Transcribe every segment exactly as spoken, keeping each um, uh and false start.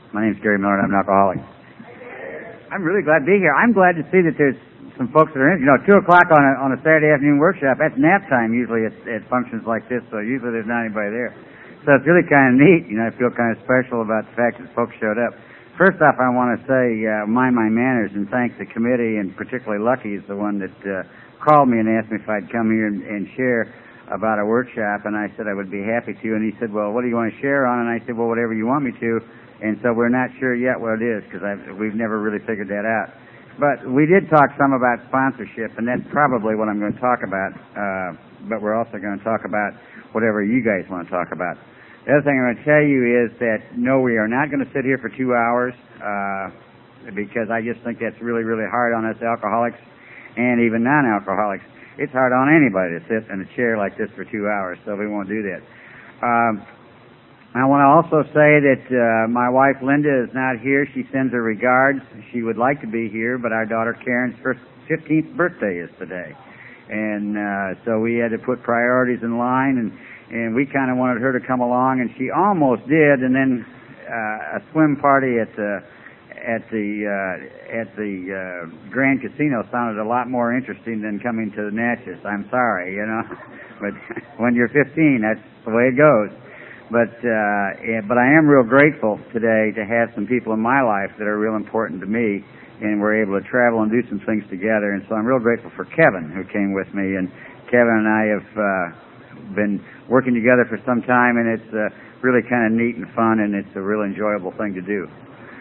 My name's Gary Miller, and I'm an alcoholic. I'm really glad to be here. I'm glad to see that there's some folks that are in. You know, two o'clock on a, on a Saturday afternoon workshop, that's nap time usually at, at functions like this, so usually there's not anybody there. So it's really kind of neat. You know, I feel kind of special about the fact that folks showed up. First off, I want to say, uh, mind my manners and thank the committee, and particularly Lucky is the one that uh, called me and asked me if I'd come here and, and share about a workshop, and I said I would be happy to, and he said, well, what do you want to share on? And I said, well, whatever you want me to, and so we're not sure yet what it is, because we've never really figured that out. But we did talk some about sponsorship, and that's probably what I'm going to talk about, uh, but we're also going to talk about whatever you guys want to talk about. The other thing I'm going to tell you is that, no, we are not going to sit here for two hours, uh, because I just think that's really, really hard on us alcoholics and even non-alcoholics. It's hard on anybody to sit in a chair like this for two hours, so we won't do that. Um, I want to also say that uh, my wife Linda is not here. She sends her regards. She would like to be here, but our daughter Karen's first fifteenth birthday is today. And uh, so we had to put priorities in line, and, and we kind of wanted her to come along, and she almost did, and then uh, a swim party at the at the uh, at the uh, Grand Casino sounded a lot more interesting than coming to the Natchez. I'm sorry, you know, but when you're fifteen, that's the way it goes. But uh, yeah, but I am real grateful today to have some people in my life that are real important to me, and we're able to travel and do some things together. And so I'm real grateful for Kevin, who came with me, and Kevin and I have uh, been working together for some time, and it's uh, really kind of neat and fun, and it's a real enjoyable thing to do.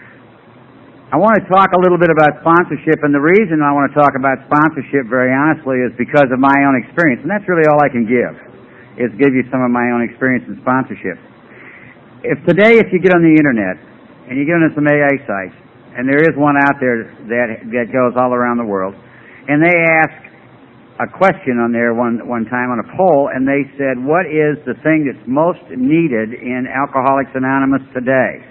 I want to talk a little bit about sponsorship, and the reason I want to talk about sponsorship, very honestly, is because of my own experience, and that's really all I can give, is give you some of my own experience in sponsorship. If today, if you get on the internet, and you get into some A A sites, and there is one out there that that goes all around the world, and they ask a question on there one one time on a poll, and they said, what is the thing that's most needed in Alcoholics Anonymous today?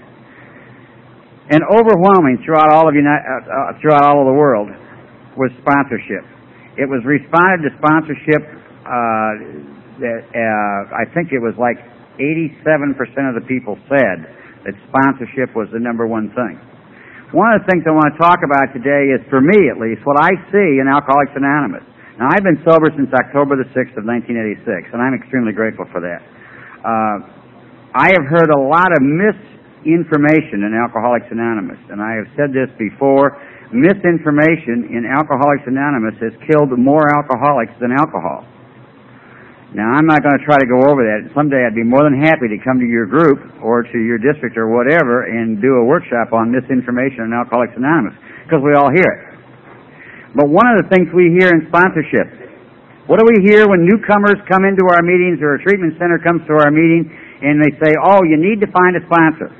And overwhelming throughout all of United, uh, throughout all of the world was sponsorship. It was responded to sponsorship. Uh, that uh, I think it was like eighty-seven percent of the people said that sponsorship was the number one thing. One of the things I want to talk about today is, for me at least, what I see in Alcoholics Anonymous. Now, I've been sober since October the sixth of nineteen eighty-six, and I'm extremely grateful for that. Uh, I have heard a lot of misinformation in Alcoholics Anonymous, and I have said this before. Misinformation in Alcoholics Anonymous has killed more alcoholics than alcohol. Now, I'm not going to try to go over that. Someday I'd be more than happy to come to your group or to your district or whatever and do a workshop on misinformation in Alcoholics Anonymous, because we all hear it. But one of the things we hear in sponsorship, what do we hear when newcomers come into our meetings or a treatment center comes to our meeting and they say, oh, you need to find a sponsor?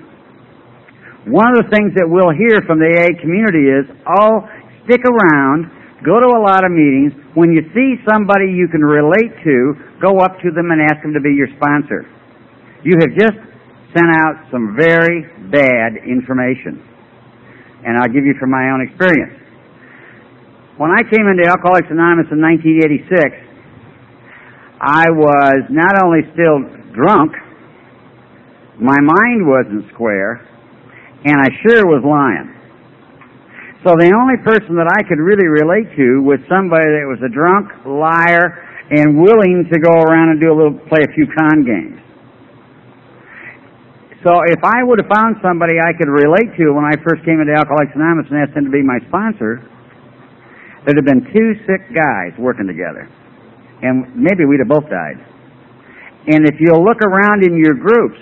One of the things that we'll hear from the A A community is, oh, stick around, go to a lot of meetings. When you see somebody you can relate to, go up to them and ask them to be your sponsor. You have just sent out some very bad information. And I'll give you from my own experience. When I came into Alcoholics Anonymous in nineteen eighty-six, I was not only still drunk, my mind wasn't square, and I sure was lying. So the only person that I could really relate to was somebody that was a drunk, liar, and willing to go around and do a little, play a few con games. So if I would have found somebody I could relate to when I first came into Alcoholics Anonymous and asked them to be my sponsor, there'd have been two sick guys working together. And maybe we'd have both died. And if you'll look around in your groups,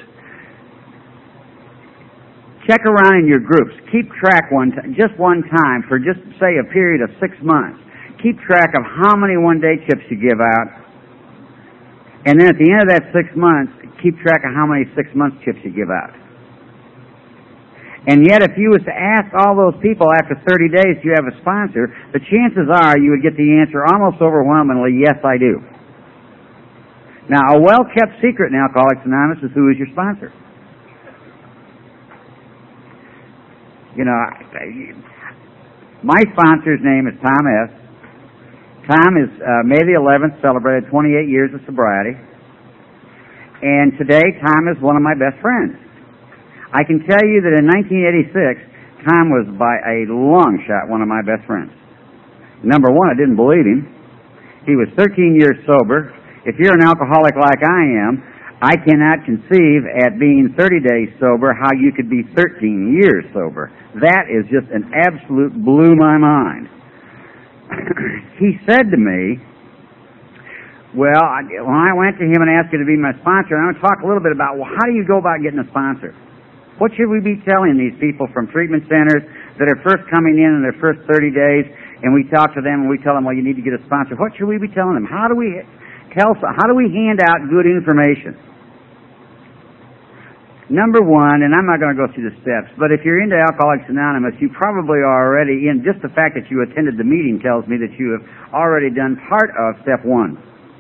check around in your groups. Keep track one t- just one time for just, say, a period of six months. Keep track of how many one-day chips you give out. And then at the end of that six months, keep track of how many six-month chips you give out. And yet, if you was to ask all those people after thirty days, do you have a sponsor, the chances are you would get the answer almost overwhelmingly, yes, I do. Now, a well-kept secret in Alcoholics Anonymous is who is your sponsor. You know, my sponsor's name is Tom S. Tom is uh, May the eleventh celebrated twenty-eight years of sobriety, and today Tom is one of my best friends. I can tell you that in nineteen eighty-six, Tom was by a long shot one of my best friends. Number one, I didn't believe him. He was thirteen years sober. If you're an alcoholic like I am, I cannot conceive at being thirty days sober how you could be thirteen years sober. That is just an absolute blew my mind. He said to me, well, I, when I went to him and asked him to be my sponsor, and I want to talk a little bit about, well, how do you go about getting a sponsor? What should we be telling these people from treatment centers that are first coming in in their first thirty days, and we talk to them and we tell them, well, you need to get a sponsor. What should we be telling them? How do we tell, how do we hand out good information? Number one, and I'm not going to go through the steps, but if you're into Alcoholics Anonymous, you probably are already in. Just the fact that you attended the meeting tells me that you have already done part of step one.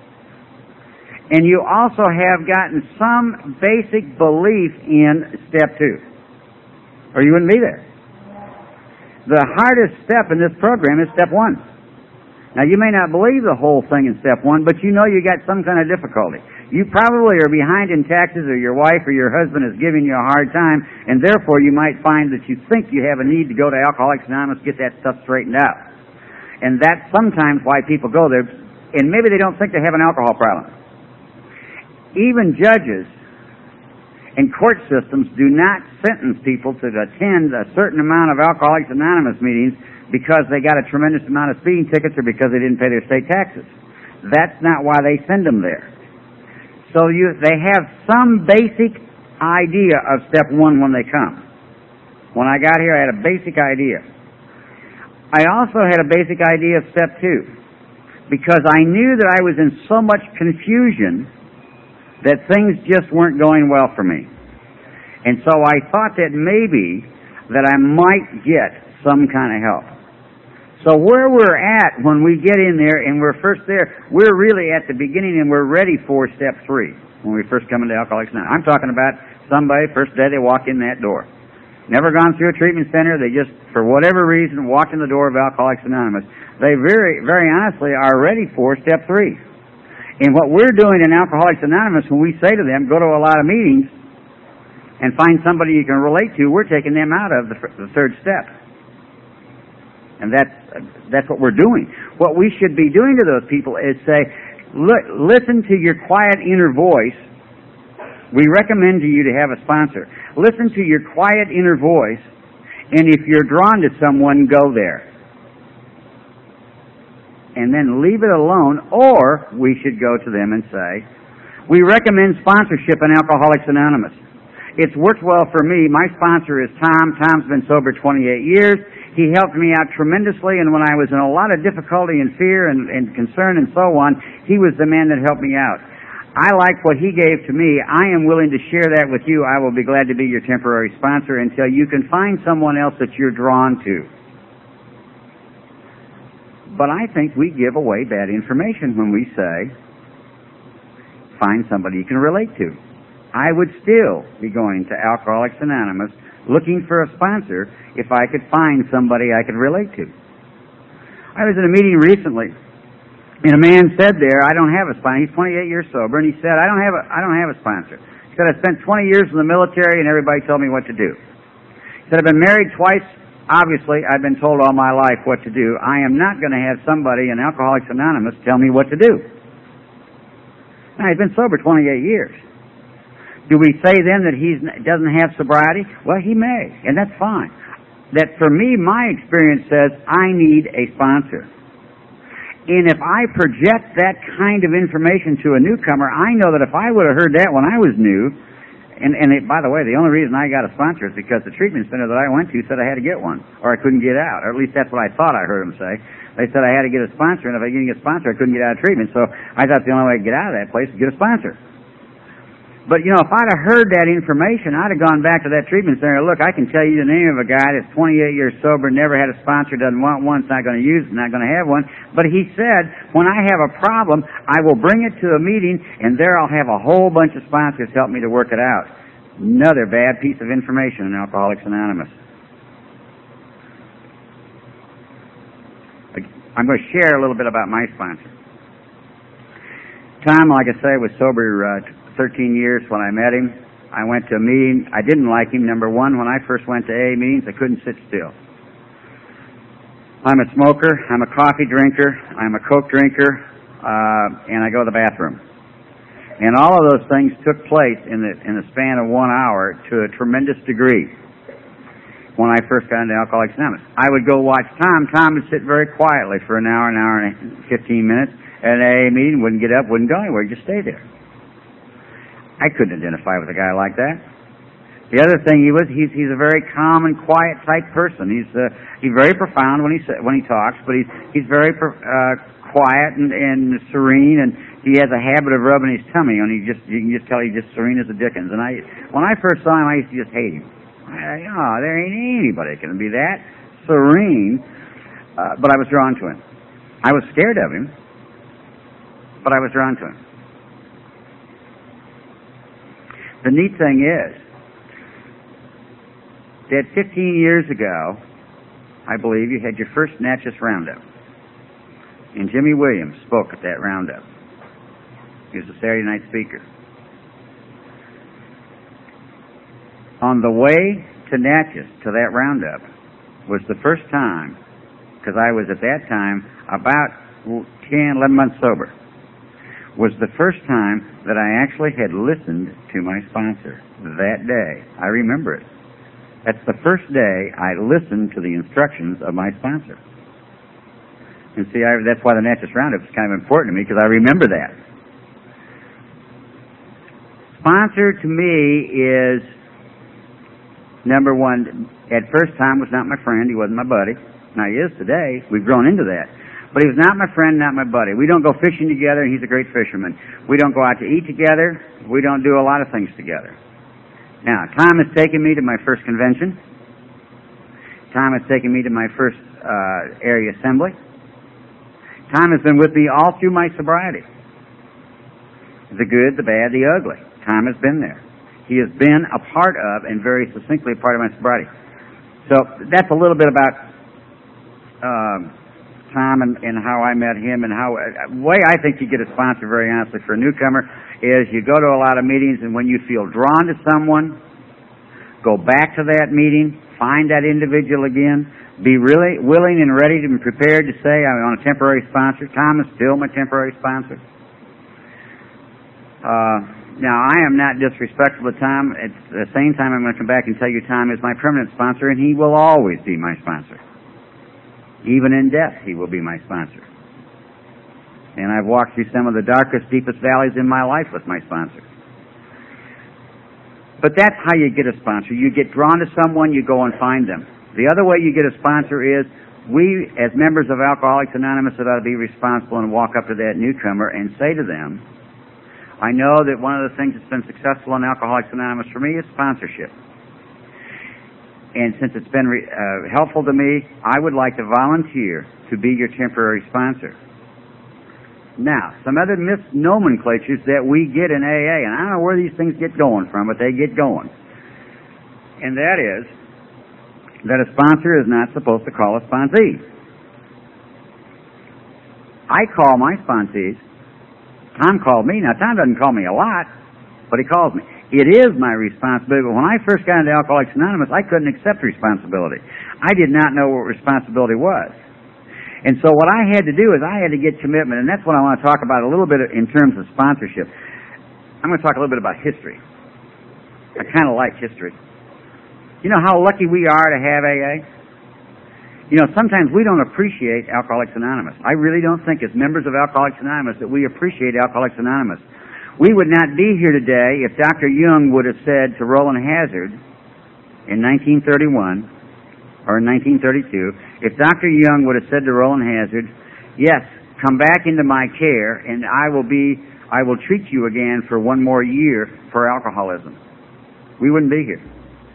And you also have gotten some basic belief in step two, or you wouldn't be there. The hardest step in this program is step one. Now, you may not believe the whole thing in step one, but you know you got some kind of difficulty. You probably are behind in taxes, or your wife or your husband is giving you a hard time, and therefore you might find that you think you have a need to go to Alcoholics Anonymous to get that stuff straightened out. And that's sometimes why people go there, and maybe they don't think they have an alcohol problem. Even judges and court systems do not sentence people to attend a certain amount of Alcoholics Anonymous meetings because they got a tremendous amount of speeding tickets or because they didn't pay their state taxes. That's not why they send them there. So you, they have some basic idea of step one when they come. When I got here, I had a basic idea. I also had a basic idea of step two because I knew that I was in so much confusion that things just weren't going well for me. And so I thought that maybe that I might get some kind of help. So where we're at when we get in there and we're first there, we're really at the beginning and we're ready for step three when we first come into Alcoholics Anonymous. I'm talking about somebody, first day they walk in that door. Never gone through a treatment center. They just, for whatever reason, walked in the door of Alcoholics Anonymous. They very, very honestly are ready for step three. And what we're doing in Alcoholics Anonymous, when we say to them, go to a lot of meetings and find somebody you can relate to, we're taking them out of the, the third step. And that's, that's what we're doing. What we should be doing to those people is say, look, listen to your quiet inner voice. We recommend to you to have a sponsor. Listen to your quiet inner voice, and if you're drawn to someone, go there. And then leave it alone, or we should go to them and say, we recommend sponsorship in Alcoholics Anonymous. It's worked well for me. My sponsor is Tom. Tom's been sober twenty-eight years. He helped me out tremendously, and when I was in a lot of difficulty and fear and, and concern and so on, he was the man that helped me out. I like what he gave to me. I am willing to share that with you. I will be glad to be your temporary sponsor until you can find someone else that you're drawn to. But I think we give away bad information when we say, find somebody you can relate to. I would still be going to Alcoholics Anonymous looking for a sponsor if I could find somebody I could relate to. I was in a meeting recently, and a man said there, I don't have a sponsor. He's twenty-eight years sober, and he said, I don't have a, I don't have a sponsor. He said, I spent twenty years in the military, and everybody told me what to do. He said, I've been married twice. Obviously, I've been told all my life what to do. I am not going to have somebody in Alcoholics Anonymous tell me what to do. Now, he's been sober twenty-eight years. Do we say then that he doesn't have sobriety? Well, he may, and that's fine. That for me, my experience says I need a sponsor. And if I project that kind of information to a newcomer, I know that if I would have heard that when I was new, and, and it, by the way, the only reason I got a sponsor is because the treatment center that I went to said I had to get one, or I couldn't get out, or at least that's what I thought I heard them say. They said I had to get a sponsor, and if I didn't get a sponsor, I couldn't get out of treatment. So I thought the only way to get out of that place was get a sponsor. But, you know, if I'd have heard that information, I'd have gone back to that treatment center. Look, I can tell you the name of a guy that's twenty-eight years sober, never had a sponsor, doesn't want one, is not going to use it, not going to have one. But he said, when I have a problem, I will bring it to a meeting, and there I'll have a whole bunch of sponsors help me to work it out. Another bad piece of information in Alcoholics Anonymous. I'm going to share a little bit about my sponsor. Tom, like I say, was sober uh, thirteen years when I met him. I went to a meeting. I didn't like him. Number one, when I first went to A A meetings, I couldn't sit still. I'm a smoker. I'm a coffee drinker. I'm a Coke drinker, uh, and I go to the bathroom. And all of those things took place in the in the span of one hour to a tremendous degree. When I first got into Alcoholics Anonymous, I would go watch Tom. Tom would sit very quietly for an hour, an hour and fifteen minutes at an A A meeting. Wouldn't get up, wouldn't go anywhere. He'd just stay there. I couldn't identify with a guy like that. The other thing he was, he's he's a very calm and quiet type person. He's uh, he's very profound when he when he talks, but he's he's very uh, quiet and, and serene, and he has a habit of rubbing his tummy, and he just you can just tell he's just serene as the dickens. And I when I first saw him, I used to just hate him. I, oh, there ain't anybody that can be that serene. Uh, but I was drawn to him. I was scared of him, but I was drawn to him. The neat thing is that fifteen years ago, I believe, you had your first Natchez Roundup. And Jimmy Williams spoke at that Roundup. He was a Saturday night speaker. On the way to Natchez, to that Roundup, was the first time, because I was at that time about ten, eleven months sober, was the first time that I actually had listened to my sponsor that day. I remember it. That's the first day I listened to the instructions of my sponsor. And see, I, that's why the Natchez Roundup is kind of important to me, because I remember that. Sponsor to me is, number one, at first time was not my friend. He wasn't my buddy. Now he is today. We've grown into that. But he was not my friend, not my buddy. We don't go fishing together, and he's a great fisherman. We don't go out to eat together. We don't do a lot of things together. Now, Tom has taken me to my first convention. Tom has taken me to my first uh, area assembly. Tom has been with me all through my sobriety. The good, the bad, the ugly. Tom has been there. He has been a part of, and very succinctly a part of my sobriety. So that's a little bit about uh, Tom and, and how I met him, and how uh, the way I think you get a sponsor, very honestly, for a newcomer is you go to a lot of meetings, and when you feel drawn to someone, go back to that meeting, find that individual again, be really willing and ready and prepared to say, I'm on a temporary sponsor. Tom is still my temporary sponsor. Uh, now, I am not disrespectful to Tom. At the same time, I'm going to come back and tell you Tom is my permanent sponsor, and he will always be my sponsor. Even in death, he will be my sponsor. And I've walked through some of the darkest, deepest valleys in my life with my sponsor. But that's how you get a sponsor. You get drawn to someone, you go and find them. The other way you get a sponsor is, we, as members of Alcoholics Anonymous, ought to be responsible and walk up to that newcomer and say to them, I know that one of the things that's been successful in Alcoholics Anonymous for me is sponsorship. And since it's been re, uh, helpful to me, I would like to volunteer to be your temporary sponsor. Now, some other misnomenclatures that we get in A A, and I don't know where these things get going from, but they get going. And that is that a sponsor is not supposed to call a sponsee. I call my sponsees. Tom called me. Now, Tom doesn't call me a lot, but he calls me. It is my responsibility. But when I first got into Alcoholics Anonymous, I couldn't accept responsibility. I did not know what responsibility was. And so what I had to do is I had to get commitment, and that's what I want to talk about a little bit in terms of sponsorship. I'm going to talk a little bit about history. I kind of like history. You know how lucky we are to have A A? You know, sometimes we don't appreciate Alcoholics Anonymous. I really don't think as members of Alcoholics Anonymous that we appreciate Alcoholics Anonymous. We would not be here today if Doctor Jung would have said to Roland Hazard in nineteen thirty-one or in nineteen thirty-two, if Doctor Jung would have said to Roland Hazard, yes, come back into my care and I will be, I will treat you again for one more year for alcoholism. We wouldn't be here.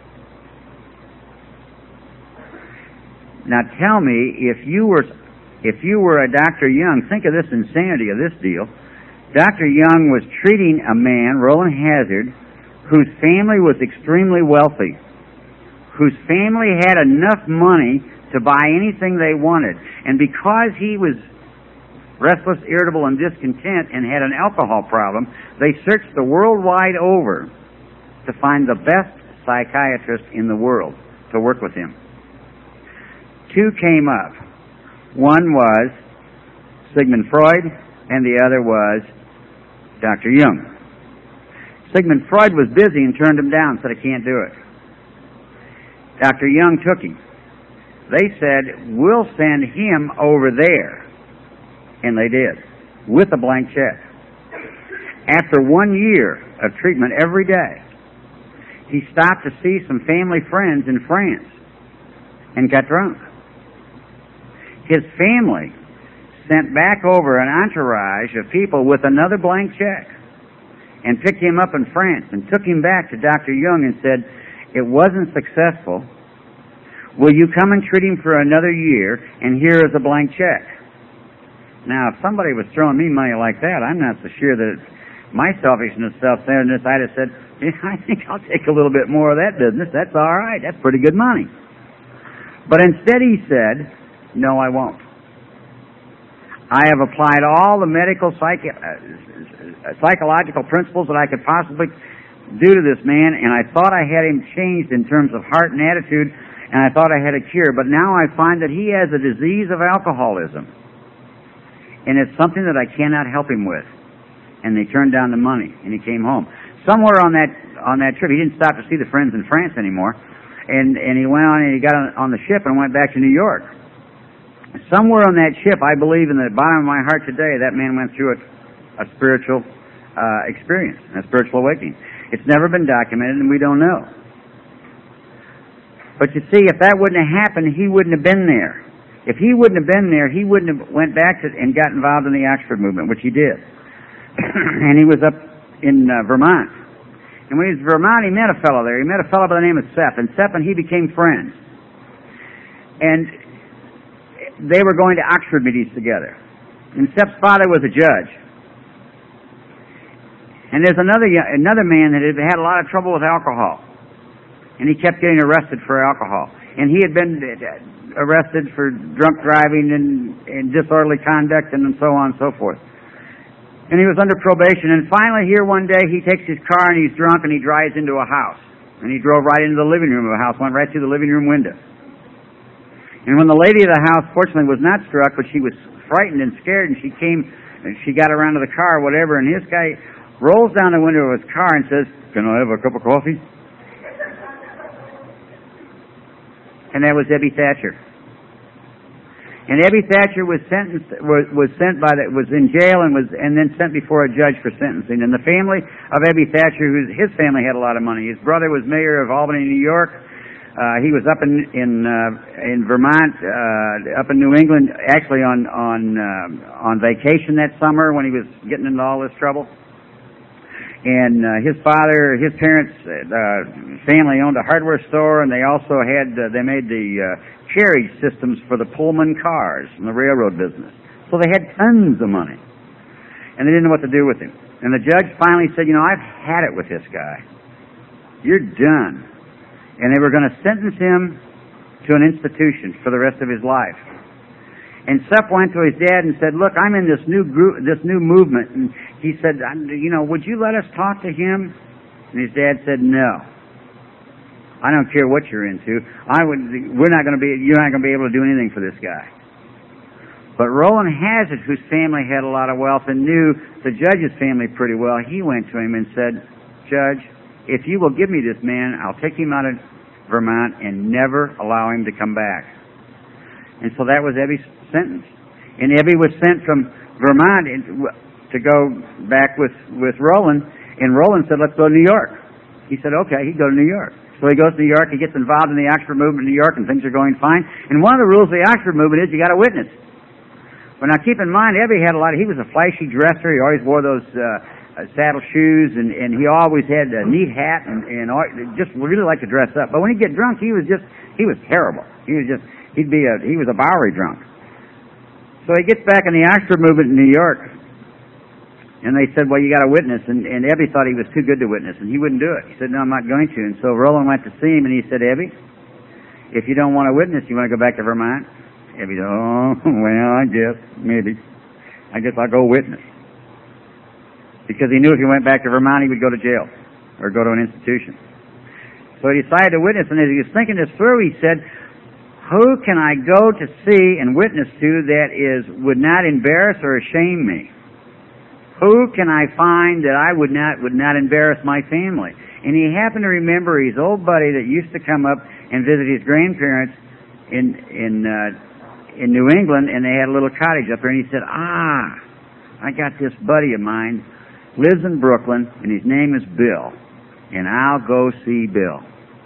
Now tell me, if you were, if you were a Doctor Jung, think of this insanity of this deal. Doctor Jung was treating a man, Roland Hazard, whose family was extremely wealthy, whose family had enough money to buy anything they wanted. And because he was restless, irritable, and discontent and had an alcohol problem, they searched the world wide over to find the best psychiatrist in the world to work with him. Two came up. One was Sigmund Freud, and the other was Doctor Jung. Sigmund Freud was busy and turned him down, said, I can't do it. Doctor Jung took him. They said, we'll send him over there. And they did, with a blank check. After one year of treatment every day, he stopped to see some family friends in France and got drunk. His family sent back over an entourage of people with another blank check and picked him up in France and took him back to Doctor Jung and said, it wasn't successful. Will you come and treat him for another year, and here is a blank check? Now, if somebody was throwing me money like that, I'm not so sure that my selfishness, self-centeredness, I'd have said, yeah, I think I'll take a little bit more of that business. That's all right. That's pretty good money. But instead he said, no, I won't. I have applied all the medical psych- uh, psychological principles that I could possibly do to this man, and I thought I had him changed in terms of heart and attitude, and I thought I had a cure. But now I find that he has a disease of alcoholism, and it's something that I cannot help him with. And they turned down the money, and he came home. Somewhere on that on that trip, he didn't stop to see the friends in France anymore, and and he went on and he got on, on the ship and went back to New York. Somewhere on that ship, I believe in the bottom of my heart today, that man went through a, a spiritual uh, experience, a spiritual awakening. It's never been documented, and we don't know. But you see, if that wouldn't have happened, he wouldn't have been there. If he wouldn't have been there, he wouldn't have went back to, and got involved in the Oxford movement, which he did. And he was up in uh, Vermont. And when he was in Vermont, he met a fellow there. He met a fellow by the name of Sepp. And Sepp and he became friends. And they were going to Oxford meetings together. And Sepp's father was a judge. And there's another another man that had had a lot of trouble with alcohol. And he kept getting arrested for alcohol. And he had been arrested for drunk driving and, and disorderly conduct and so on and so forth. And he was under probation. And finally here one day he takes his car and he's drunk and he drives into a house. And he drove right into the living room of the house, went right through the living room window. And when the lady of the house, fortunately, was not struck, but she was frightened and scared, and she came, and she got around to the car or whatever, and this guy rolls down the window of his car and says, can I have a cup of coffee? And that was Ebby Thatcher. And Ebby Thatcher was sentenced, was, was sent by the, was in jail and was, and then sent before a judge for sentencing. And the family of Ebby Thatcher, whose his family had a lot of money. His brother was mayor of Albany, New York. Uh, he was up in in uh, in Vermont, uh, up in New England, actually on on uh, on vacation that summer when he was getting into all this trouble. And uh, his father, his parents, uh, family owned a hardware store, and they also had uh, they made the uh, carriage systems for the Pullman cars in the railroad business. So they had tons of money, and they didn't know what to do with him. And the judge finally said, "You know, I've had it with this guy. You're done." And they were going to sentence him to an institution for the rest of his life. And Sepp went to his dad and said, look, I'm in this new group, this new movement. And he said, you know, would you let us talk to him? And his dad said, no. I don't care what you're into. I would, we're not going to be, you're not going to be able to do anything for this guy. But Roland Hazard, whose family had a lot of wealth and knew the judge's family pretty well, he went to him and said, Judge, if you will give me this man, I'll take him out of Vermont and never allow him to come back. And so that was Ebby's sentence. And Ebby was sent from Vermont to go back with, with Roland, and Roland said, let's go to New York. He said, okay, he'd go to New York. So he goes to New York, he gets involved in the Oxford movement in New York, and things are going fine. And one of the rules of the Oxford movement is you got a witness. But now keep in mind, Ebby had a lot of, he was a flashy dresser, he always wore those uh, Uh, saddle shoes, and, and he always had a neat hat, and, and all, just really liked to dress up. But when he'd get drunk, he was just, he was terrible. He was just, he'd be a, he was a Bowery drunk. So he gets back in the Oxford movement in New York, and they said, well, you got a witness, and, and Ebby thought he was too good to witness, and he wouldn't do it. He said, no, I'm not going to. And so Roland went to see him, and he said, Ebby, if you don't want a witness, you want to go back to Vermont? Ebby said, oh, well, I guess, maybe. I guess I'll go witness. Because he knew if he went back to Vermont, he would go to jail. or go to an institution. So he decided to witness, and as he was thinking this through, he said, who can I go to see and witness to that is would not embarrass or shame me? Who can I find that I would not would not embarrass my family? And he happened to remember his old buddy that used to come up and visit his grandparents in in uh, in New England, and they had a little cottage up there. And he said, "Ah, I got this buddy of mine, lives in Brooklyn, and his name is Bill, and I'll go see Bill."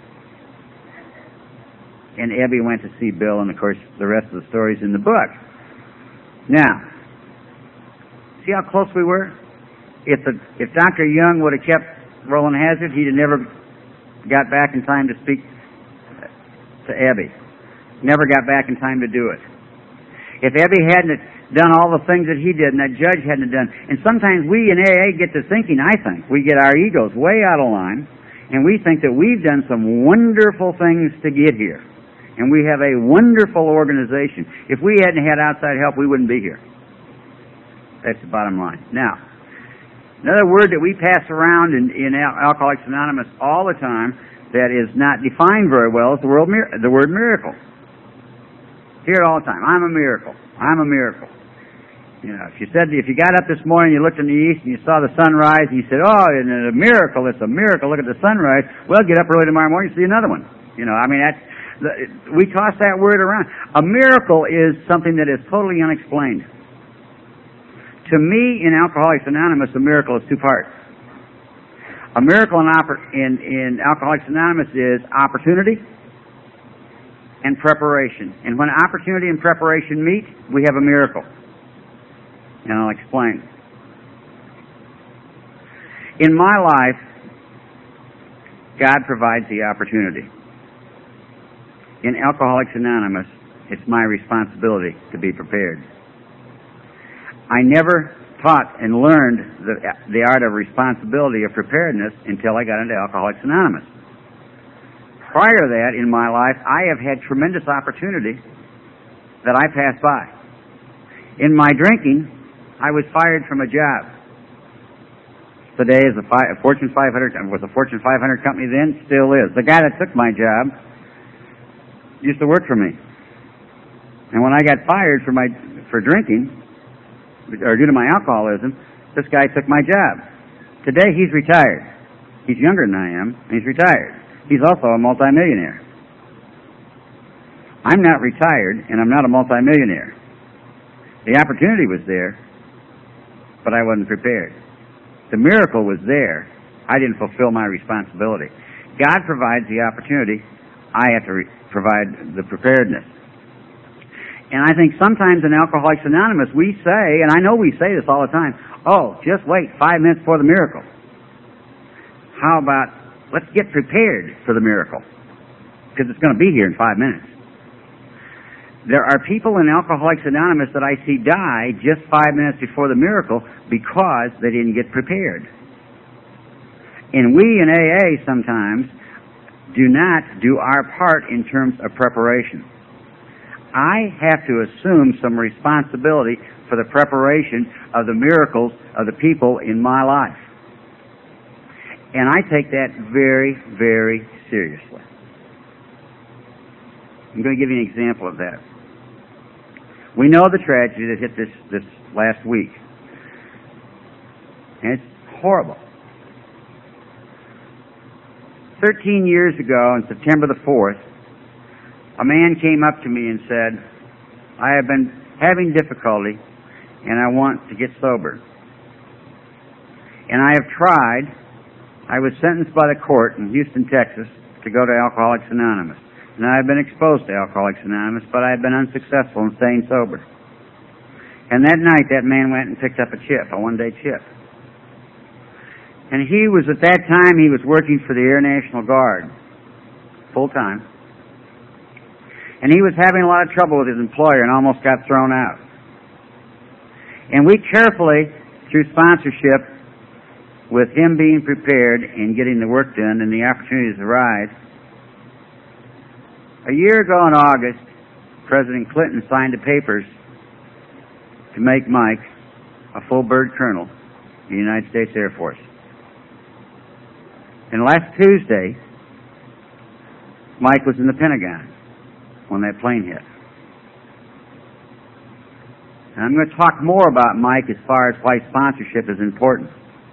And Ebby went to see Bill, and of course the rest of the story's in the book. Now, see how close we were? If the, if Doctor Young would have kept Roland Hazard, he'd have never got back in time to speak to Ebby. Never got back in time to do it. If Ebby hadn't done all the things that he did and that judge hadn't done, and sometimes we in A A get to thinking, I think, we get our egos way out of line, and we think that we've done some wonderful things to get here. And we have a wonderful organization. If we hadn't had outside help, we wouldn't be here. That's the bottom line. Now, another word that we pass around in, in Alcoholics Anonymous all the time that is not defined very well is the word, the word miracle. Hear it all the time. I'm a miracle. I'm a miracle. You know, if you said, if you got up this morning, you looked in the east and you saw the sunrise, and you said, "Oh, it's a miracle! It's a miracle! Look at the sunrise." Well, get up early tomorrow morning and see another one. You know, I mean, that's we toss that word around. A miracle is something that is totally unexplained. To me, in Alcoholics Anonymous, a miracle is two parts. A miracle in, in, in Alcoholics Anonymous is opportunity and preparation. And when opportunity and preparation meet, we have a miracle. And I'll explain. In my life, God provides the opportunity. In Alcoholics Anonymous, it's my responsibility to be prepared. I never taught and learned the, the art of responsibility of preparedness until I got into Alcoholics Anonymous. Prior to that, in my life, I have had tremendous opportunity that I passed by. In my drinking, I was fired from a job. Today is a, fi- a Fortune five hundred, was a Fortune five hundred company then, still is. The guy that took my job used to work for me. And when I got fired for my for drinking, or due to my alcoholism, this guy took my job. Today he's retired. He's younger than I am, and he's retired. He's also a multimillionaire. I'm not retired, and I'm not a multimillionaire. The opportunity was there, but I wasn't prepared. The miracle was there. I didn't fulfill my responsibility. God provides the opportunity. I have to re- provide the preparedness. And I think sometimes in Alcoholics Anonymous we say, and I know we say this all the time, oh, just wait five minutes for the miracle. How about, let's get prepared for the miracle, because it's going to be here in five minutes. There are people in Alcoholics Anonymous that I see die just five minutes before the miracle because they didn't get prepared. And we in A A sometimes do not do our part in terms of preparation. I have to assume some responsibility for the preparation of the miracles of the people in my life. And I take that very, very seriously. I'm going to give you an example of that. We know the tragedy that hit this, this last week. And it's horrible. Thirteen years ago, on September the fourth, a man came up to me and said, I have been having difficulty and I want to get sober. And I have tried. I was sentenced by the court in Houston, Texas, to go to Alcoholics Anonymous. And I have been exposed to Alcoholics Anonymous, but I have been unsuccessful in staying sober. And that night, that man went and picked up a chip, a one-day chip. And he was, at that time, he was working for the Air National Guard, full-time. And he was having a lot of trouble with his employer and almost got thrown out. And we carefully, through sponsorship, with him being prepared and getting the work done and the opportunities arise, a year ago in August, President Clinton signed the papers to make Mike a full bird colonel in the United States Air Force. And last Tuesday, Mike was in the Pentagon when that plane hit. And I'm going to talk more about Mike as far as why sponsorship is important.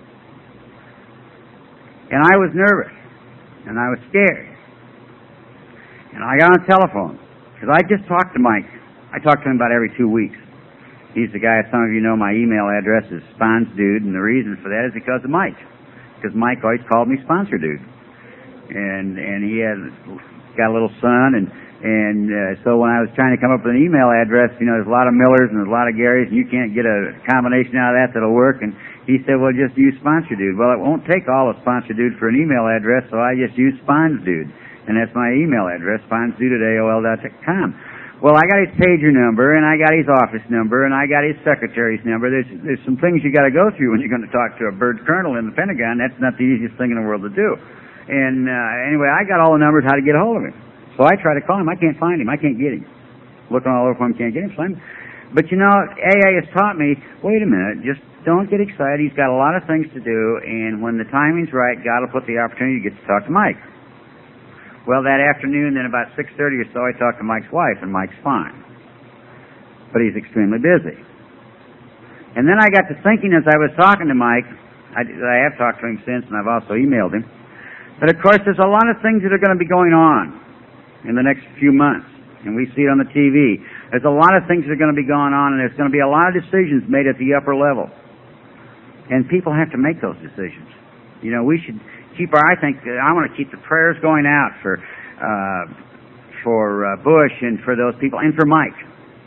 And I was nervous, and I was scared. And I got on the telephone, because I just talked to Mike. I talk to him about every two weeks. He's the guy, some of you know my email address is SponsDude, and the reason for that is because of Mike. Because Mike always called me Sponsor Dude. And and he had got a little son, and and uh, so when I was trying to come up with an email address, you know, there's a lot of Millers and there's a lot of Garys, and you can't get a combination out of that that'll work. And he said, well, just use Sponsor Dude. Well, it won't take all of Sponsor Dude for an email address, so I just use SponsDude. And that's my email address, sponsdude at A O L dot com. Well, I got his pager number, and I got his office number, and I got his secretary's number. There's there's some things you got to go through when you're going to talk to a bird colonel in the Pentagon. That's not the easiest thing in the world to do. And uh, anyway, I got all the numbers how to get a hold of him. So I try to call him. I can't find him. I can't get him. Looking all over for him, can't get him. So I'm, but you know, A A has taught me, wait a minute, just don't get excited. He's got a lot of things to do, and when the timing's right, God will put the opportunity to get to talk to Mike. Well, that afternoon, then about six thirty or so, I talked to Mike's wife, and Mike's fine. But he's extremely busy. And then I got to thinking as I was talking to Mike, I, I have talked to him since, and I've also emailed him, but of course there's a lot of things that are going to be going on in the next few months, and we see it on the T V. There's a lot of things that are going to be going on, and there's going to be a lot of decisions made at the upper level. And people have to make those decisions. You know, we should keep our, I think, I want to keep the prayers going out for, uh, for uh, Bush and for those people, and for Mike.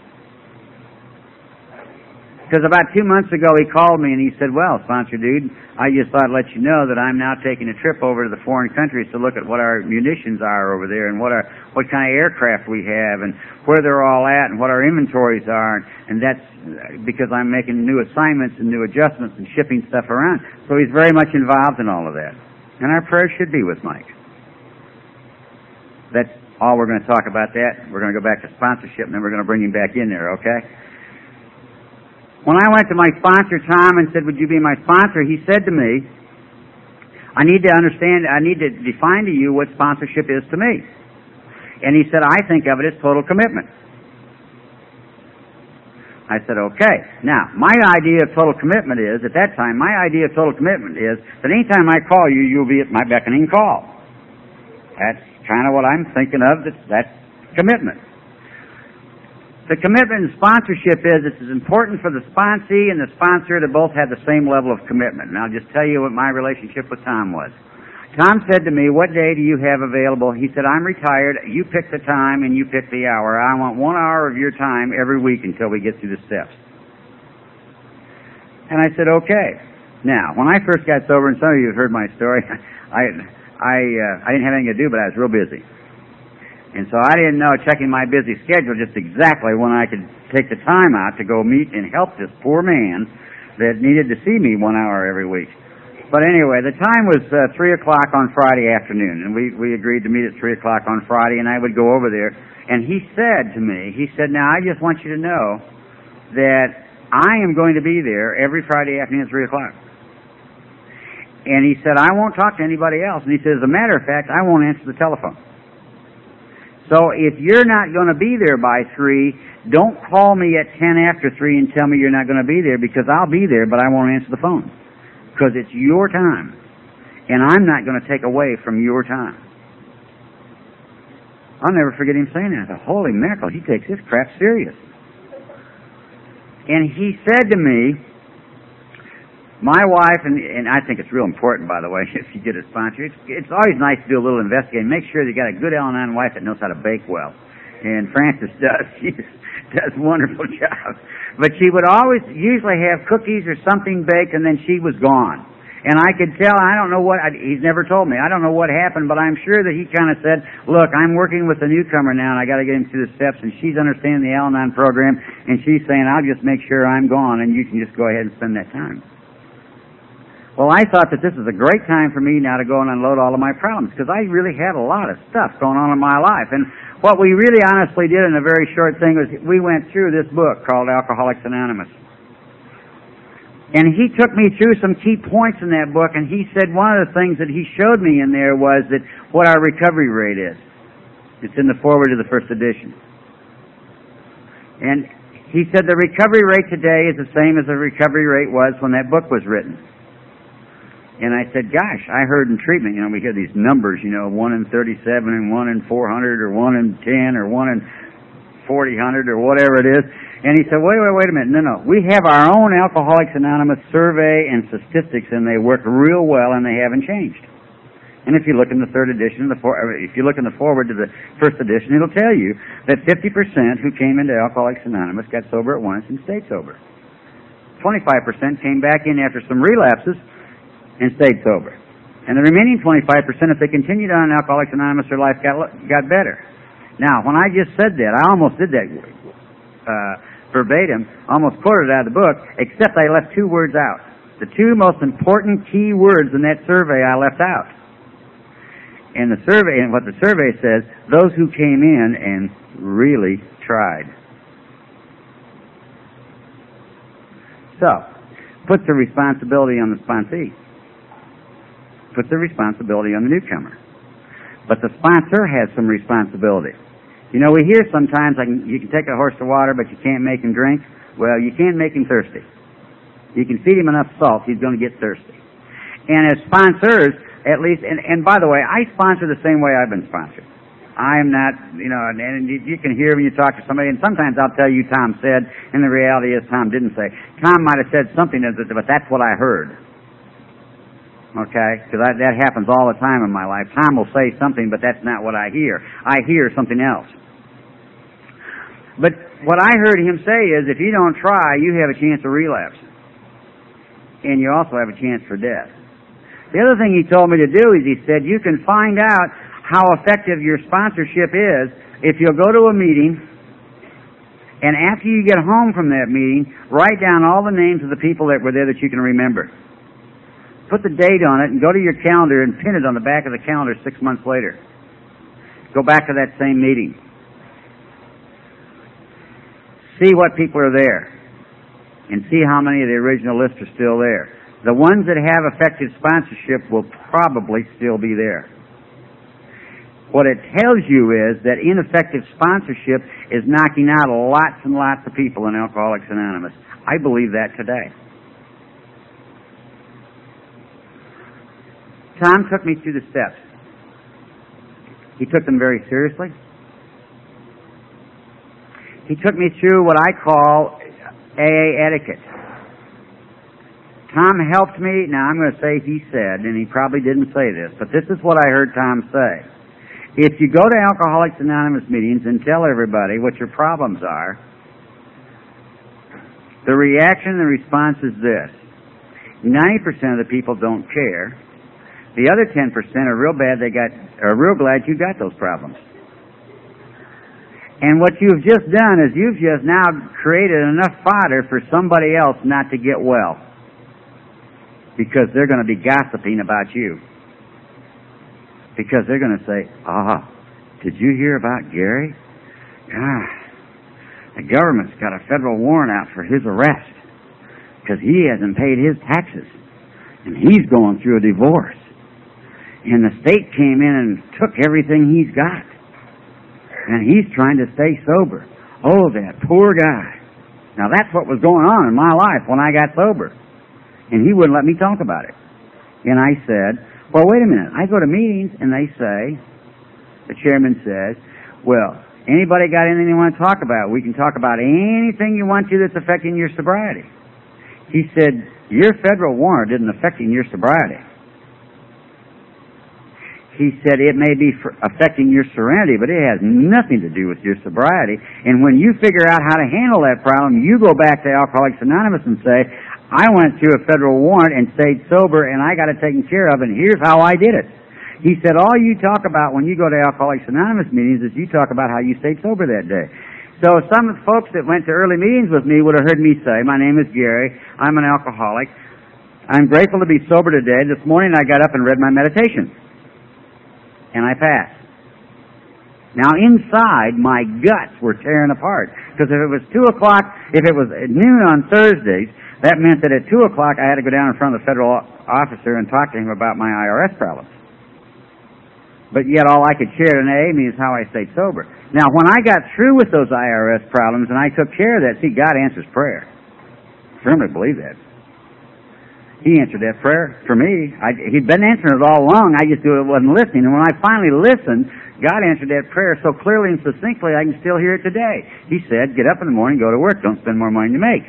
Because about two months ago he called me and he said, well, Sponsor Dude, I just thought I'd let you know that I'm now taking a trip over to the foreign countries to look at what our munitions are over there and what our, what kind of aircraft we have and where they're all at and what our inventories are. And that's because I'm making new assignments and new adjustments and shipping stuff around. So he's very much involved in all of that. And our prayers should be with Mike. That's all we're going to talk about that. We're going to go back to sponsorship and then we're going to bring him back in there, okay? When I went to my sponsor, Tom, and said, would you be my sponsor, he said to me, I need to understand, I need to define to you what sponsorship is to me. And he said, I think of it as total commitment. I said, okay. Now, my idea of total commitment is, at that time, my idea of total commitment is that anytime I call you, you'll be at my beckoning call. That's kind of what I'm thinking of, that's, that's commitment. The commitment and sponsorship is it's as important for the sponsee and the sponsor to both have the same level of commitment. And I'll just tell you what my relationship with Tom was. Tom said to me, what day do you have available? He said, I'm retired. You pick the time and you pick the hour. I want one hour of your time every week until we get through the steps. And I said, okay. Now, when I first got sober, and some of you have heard my story, I, I, uh, I didn't have anything to do, but I was real busy. And so I didn't know, checking my busy schedule, just exactly when I could take the time out to go meet and help this poor man that needed to see me one hour every week. But anyway, the time was uh, three o'clock on Friday afternoon, and we, we agreed to meet at three o'clock on Friday, and I would go over there. And he said to me, he said, now I just want you to know that I am going to be there every Friday afternoon at three o'clock. And he said, I won't talk to anybody else. And he said, as a matter of fact, I won't answer the telephone. So if you're not going to be there by three, don't call me at ten after three and tell me you're not going to be there, because I'll be there, but I won't answer the phone. Because it's your time. And I'm not going to take away from your time. I'll never forget him saying that. I thought, holy mackerel, he takes this crap serious. And he said to me, my wife, and, and I think it's real important, by the way, if you get a sponsor, it's, it's always nice to do a little investigating. Make sure you got a good Al Anon wife that knows how to bake well. And Frances does. She does a wonderful job. But she would always usually have cookies or something baked, and then she was gone. And I could tell, I don't know what, I, he's never told me, I don't know what happened, but I'm sure that he kind of said, look, I'm working with a newcomer now, and I got to get him through the steps, and she's understanding the Al Anon program, and she's saying, I'll just make sure I'm gone, and you can just go ahead and spend that time. Well, I thought that this was a great time for me now to go and unload all of my problems, because I really had a lot of stuff going on in my life. And what we really honestly did in a very short thing was we went through this book called Alcoholics Anonymous. And he took me through some key points in that book, and he said one of the things that he showed me in there was that what our recovery rate is. It's in the foreword of the first edition. And he said the recovery rate today is the same as the recovery rate was when that book was written. And I said, gosh, I heard in treatment, you know, we hear these numbers, you know, one in thirty-seven and one in four hundred or one in ten or one in forty hundred or whatever it is. And he said, wait, wait, wait a minute. No, no. We have our own Alcoholics Anonymous survey and statistics, and they work real well, and they haven't changed. And if you look in the third edition, the for, if you look in the foreword to the first edition, it'll tell you that fifty percent who came into Alcoholics Anonymous got sober at once and stayed sober. twenty-five percent came back in after some relapses and stayed sober. And the remaining twenty-five percent, if they continued on Alcoholics Anonymous, their life got, got better. Now, when I just said that, I almost did that uh, verbatim, almost quoted it out of the book, except I left two words out. The two most important key words in that survey I left out. And the survey, and what the survey says, those who came in and really tried. So, put the responsibility on the sponsee. Put the responsibility on the newcomer. But the sponsor has some responsibility. You know, we hear sometimes like, you can take a horse to water, but you can't make him drink. Well, you can make him thirsty. You can feed him enough salt, he's going to get thirsty. And as sponsors, at least, and, and by the way, I sponsor the same way I've been sponsored. I am not, you know, and, and you can hear when you talk to somebody, and sometimes I'll tell you Tom said, and the reality is Tom didn't say. Tom might have said something, but that's what I heard. Okay? Because that happens all the time in my life. Tom will say something, but that's not what I hear. I hear something else. But what I heard him say is, if you don't try, you have a chance of relapse. And you also have a chance for death. The other thing he told me to do is he said, you can find out how effective your sponsorship is if you'll go to a meeting, and after you get home from that meeting, write down all the names of the people that were there that you can remember. Put the date on it and go to your calendar and pin it on the back of the calendar six months later. Go back to that same meeting. See what people are there. And see how many of the original list are still there. The ones that have effective sponsorship will probably still be there. What it tells you is that ineffective sponsorship is knocking out lots and lots of people in Alcoholics Anonymous. I believe that today. Tom took me through the steps. He took them very seriously. He took me through what I call A A etiquette. Tom helped me. Now, I'm going to say he said, and he probably didn't say this, but this is what I heard Tom say. If you go to Alcoholics Anonymous meetings and tell everybody what your problems are, the reaction and the response is this. ninety percent of the people don't care. The other ten percent are real bad. They got, are real glad you got those problems. And what you've just done is you've just now created enough fodder for somebody else not to get well. Because they're going to be gossiping about you. Because they're going to say, ah, did you hear about Gary? Ah, the government's got a federal warrant out for his arrest. Because he hasn't paid his taxes. And he's going through a divorce. And the state came in and took everything he's got. And he's trying to stay sober. Oh, that poor guy. Now, that's what was going on in my life when I got sober. And he wouldn't let me talk about it. And I said, well, wait a minute. I go to meetings, and they say, the chairman says, well, anybody got anything they want to talk about? We can talk about anything you want to that's affecting your sobriety. He said, your federal warrant isn't affecting your sobriety. He said it may be for affecting your serenity, but it has nothing to do with your sobriety. And when you figure out how to handle that problem, you go back to Alcoholics Anonymous and say, I went through a federal warrant and stayed sober, and I got it taken care of, and here's how I did it. He said, all you talk about when you go to Alcoholics Anonymous meetings is you talk about how you stayed sober that day. So some of the folks that went to early meetings with me would have heard me say, my name is Gary, I'm an alcoholic. I'm grateful to be sober today. This morning I got up and read my meditation. And I passed. Now inside, my guts were tearing apart. Because if it was two o'clock, if it was at noon on Thursdays, That meant that at two o'clock I had to go down in front of the federal officer and talk to him about my I R S problems. But yet all I could share in A A meeting is how I stayed sober. Now, when I got through with those I R S problems and I took care of that, see, God answers prayer. I firmly believe that. He answered that prayer for me. I, he'd been answering it all along. I just wasn't listening. And when I finally listened, God answered that prayer so clearly and succinctly I can still hear it today. He said, get up in the morning, go to work. Don't spend more money than you make.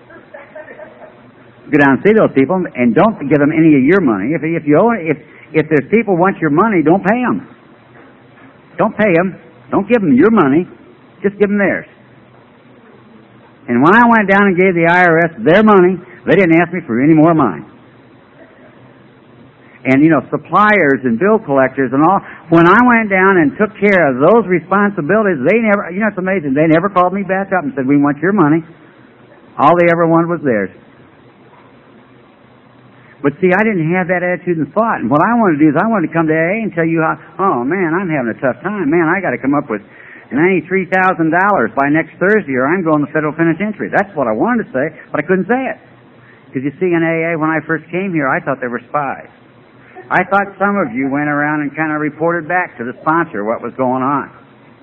Go down and see those people, and don't give them any of your money. If if you owe, if if there's people want your money, don't pay them. Don't pay them. Don't give them your money. Just give them theirs. And when I went down and gave the I R S their money, they didn't ask me for any more of mine. And, you know, suppliers and bill collectors and all, when I went down and took care of those responsibilities, they never, you know, it's amazing, they never called me back up and said, we want your money. All they ever wanted was theirs. But see, I didn't have that attitude and thought. And what I wanted to do is I wanted to come to A A and tell you how, oh man, I'm having a tough time. Man, I got to come up with ninety-three thousand dollars by next Thursday or I'm going to federal penitentiary. That's what I wanted to say, but I couldn't say it. Because you see, in A A, when I first came here, I thought they were spies. I thought some of you went around and kind of reported back to the sponsor what was going on.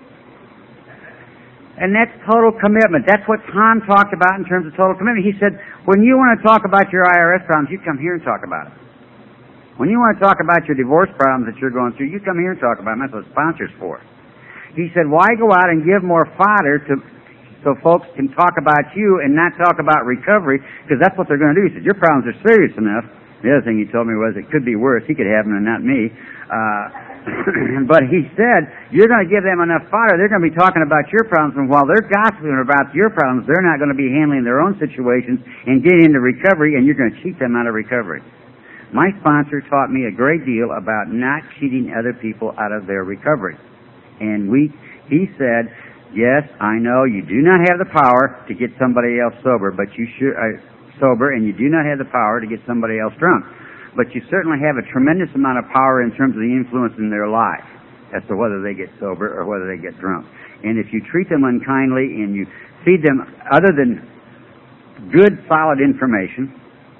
And that's total commitment. That's what Tom talked about in terms of total commitment. He said, when you want to talk about your I R S problems, you come here and talk about it. When you want to talk about your divorce problems that you're going through, you come here and talk about them. That's what sponsor's for. He said, why go out and give more fodder to so folks can talk about you and not talk about recovery? Because that's what they're going to do. He said, your problems are serious enough. The other thing he told me was it could be worse. He could have them and not me. Uh, but he said, you're going to give them enough fodder. They're going to be talking about your problems, and while they're gossiping about your problems, they're not going to be handling their own situations and getting into recovery, and you're going to cheat them out of recovery. My sponsor taught me a great deal about not cheating other people out of their recovery. And we, he said, yes, I know you do not have the power to get somebody else sober, but you should, uh, sober, and you do not have the power to get somebody else drunk. But you certainly have a tremendous amount of power in terms of the influence in their life as to whether they get sober or whether they get drunk. And if you treat them unkindly and you feed them other than good, solid information,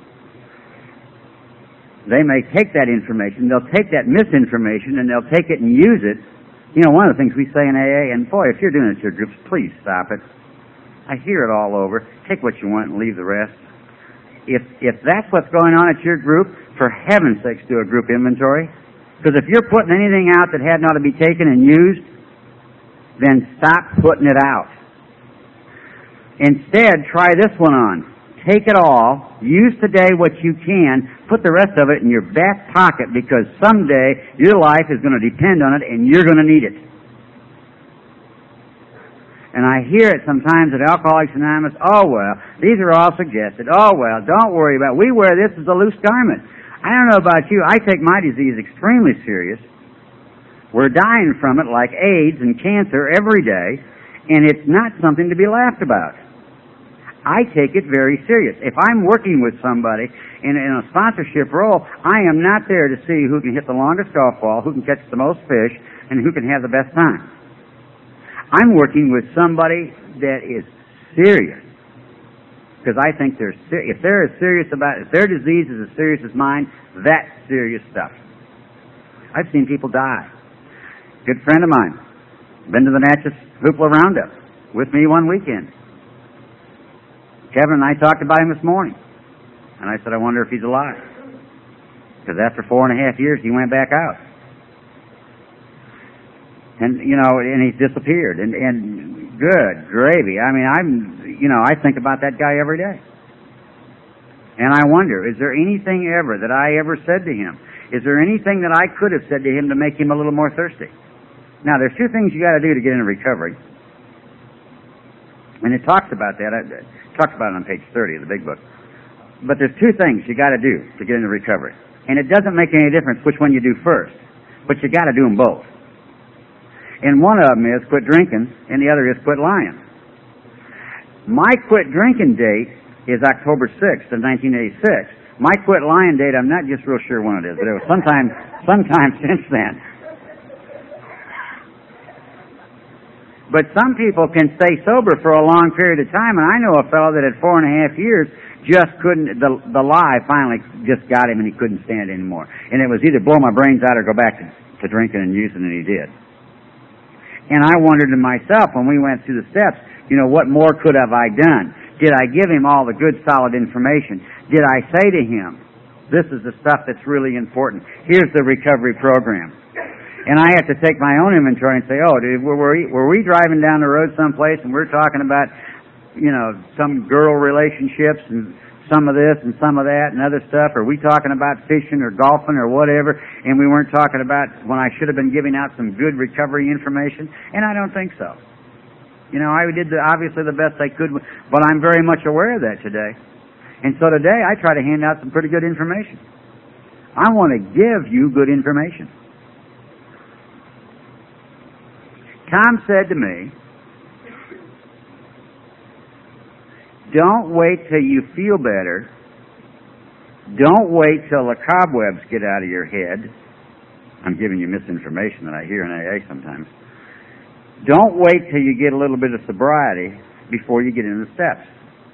they may take that information, they'll take that misinformation, and they'll take it and use it. You know, one of the things we say in A A, and boy, if you're doing it to your groups, please stop it. I hear it all over. Take what you want and leave the rest. If if that's what's going on at your group, for heaven's sakes, do a group inventory. Because if you're putting anything out that had not to be taken and used, then stop putting it out. Instead, try this one on. Take it all, use today what you can, put the rest of it in your back pocket, because someday your life is going to depend on it and you're going to need it. And I hear it sometimes at Alcoholics Anonymous, oh well, these are all suggested. Oh well, don't worry about it. We wear this as a loose garment. I don't know about you, I take my disease extremely serious. We're dying from it like AIDS and cancer every day, and it's not something to be laughed about. I take it very serious. If I'm working with somebody in, in a sponsorship role, I am not there to see who can hit the longest golf ball, who can catch the most fish, and who can have the best time. I'm working with somebody that is serious. Because I think they're ser- if they're as serious about if their disease is as serious as mine, that's serious stuff. I've seen people die. Good friend of mine, been to the Natchez Hoopla Roundup with me one weekend. Kevin and I talked about him this morning, and I said, I wonder if he's alive. Because after four and a half years, he went back out. And, you know, and he's disappeared. And, and good gravy. I mean, I'm, you know, I think about that guy every day. And I wonder, is there anything ever that I ever said to him? Is there anything that I could have said to him to make him a little more thirsty? Now, there's two things you got to do to get into recovery. And it talks about that. It talks about it on page thirty of the big book. But there's two things you got to do to get into recovery. And it doesn't make any difference which one you do first. But you got to do them both. And one of them is quit drinking, and the other is quit lying. My quit drinking date is October sixth of nineteen eighty-six. My quit lying date, I'm not just real sure when it is, but it was sometime, sometime since then. But some people can stay sober for a long period of time, and I know a fellow that at four and a half years just couldn't, the, the lie finally just got him and he couldn't stand it anymore. And it was either blow my brains out or go back to, to drinking and using, and he did. And I wondered to myself when we went through the steps, you know, what more could have I done? Did I give him all the good, solid information? Did I say to him, this is the stuff that's really important. Here's the recovery program. And I have to take my own inventory and say, oh, dude, were we, were we driving down the road someplace and we're talking about, you know, some girl relationships and some of this and some of that and other stuff? Are we talking about fishing or golfing or whatever, and we weren't talking about when I should have been giving out some good recovery information? And I don't think so. You know, I did the, obviously the best I could, but I'm very much aware of that today. And so today I try to hand out some pretty good information. I want to give you good information. Tom said to me, don't wait till you feel better. Don't wait till the cobwebs get out of your head. I'm giving you misinformation that I hear in A A sometimes. Don't wait till you get a little bit of sobriety before you get into the steps.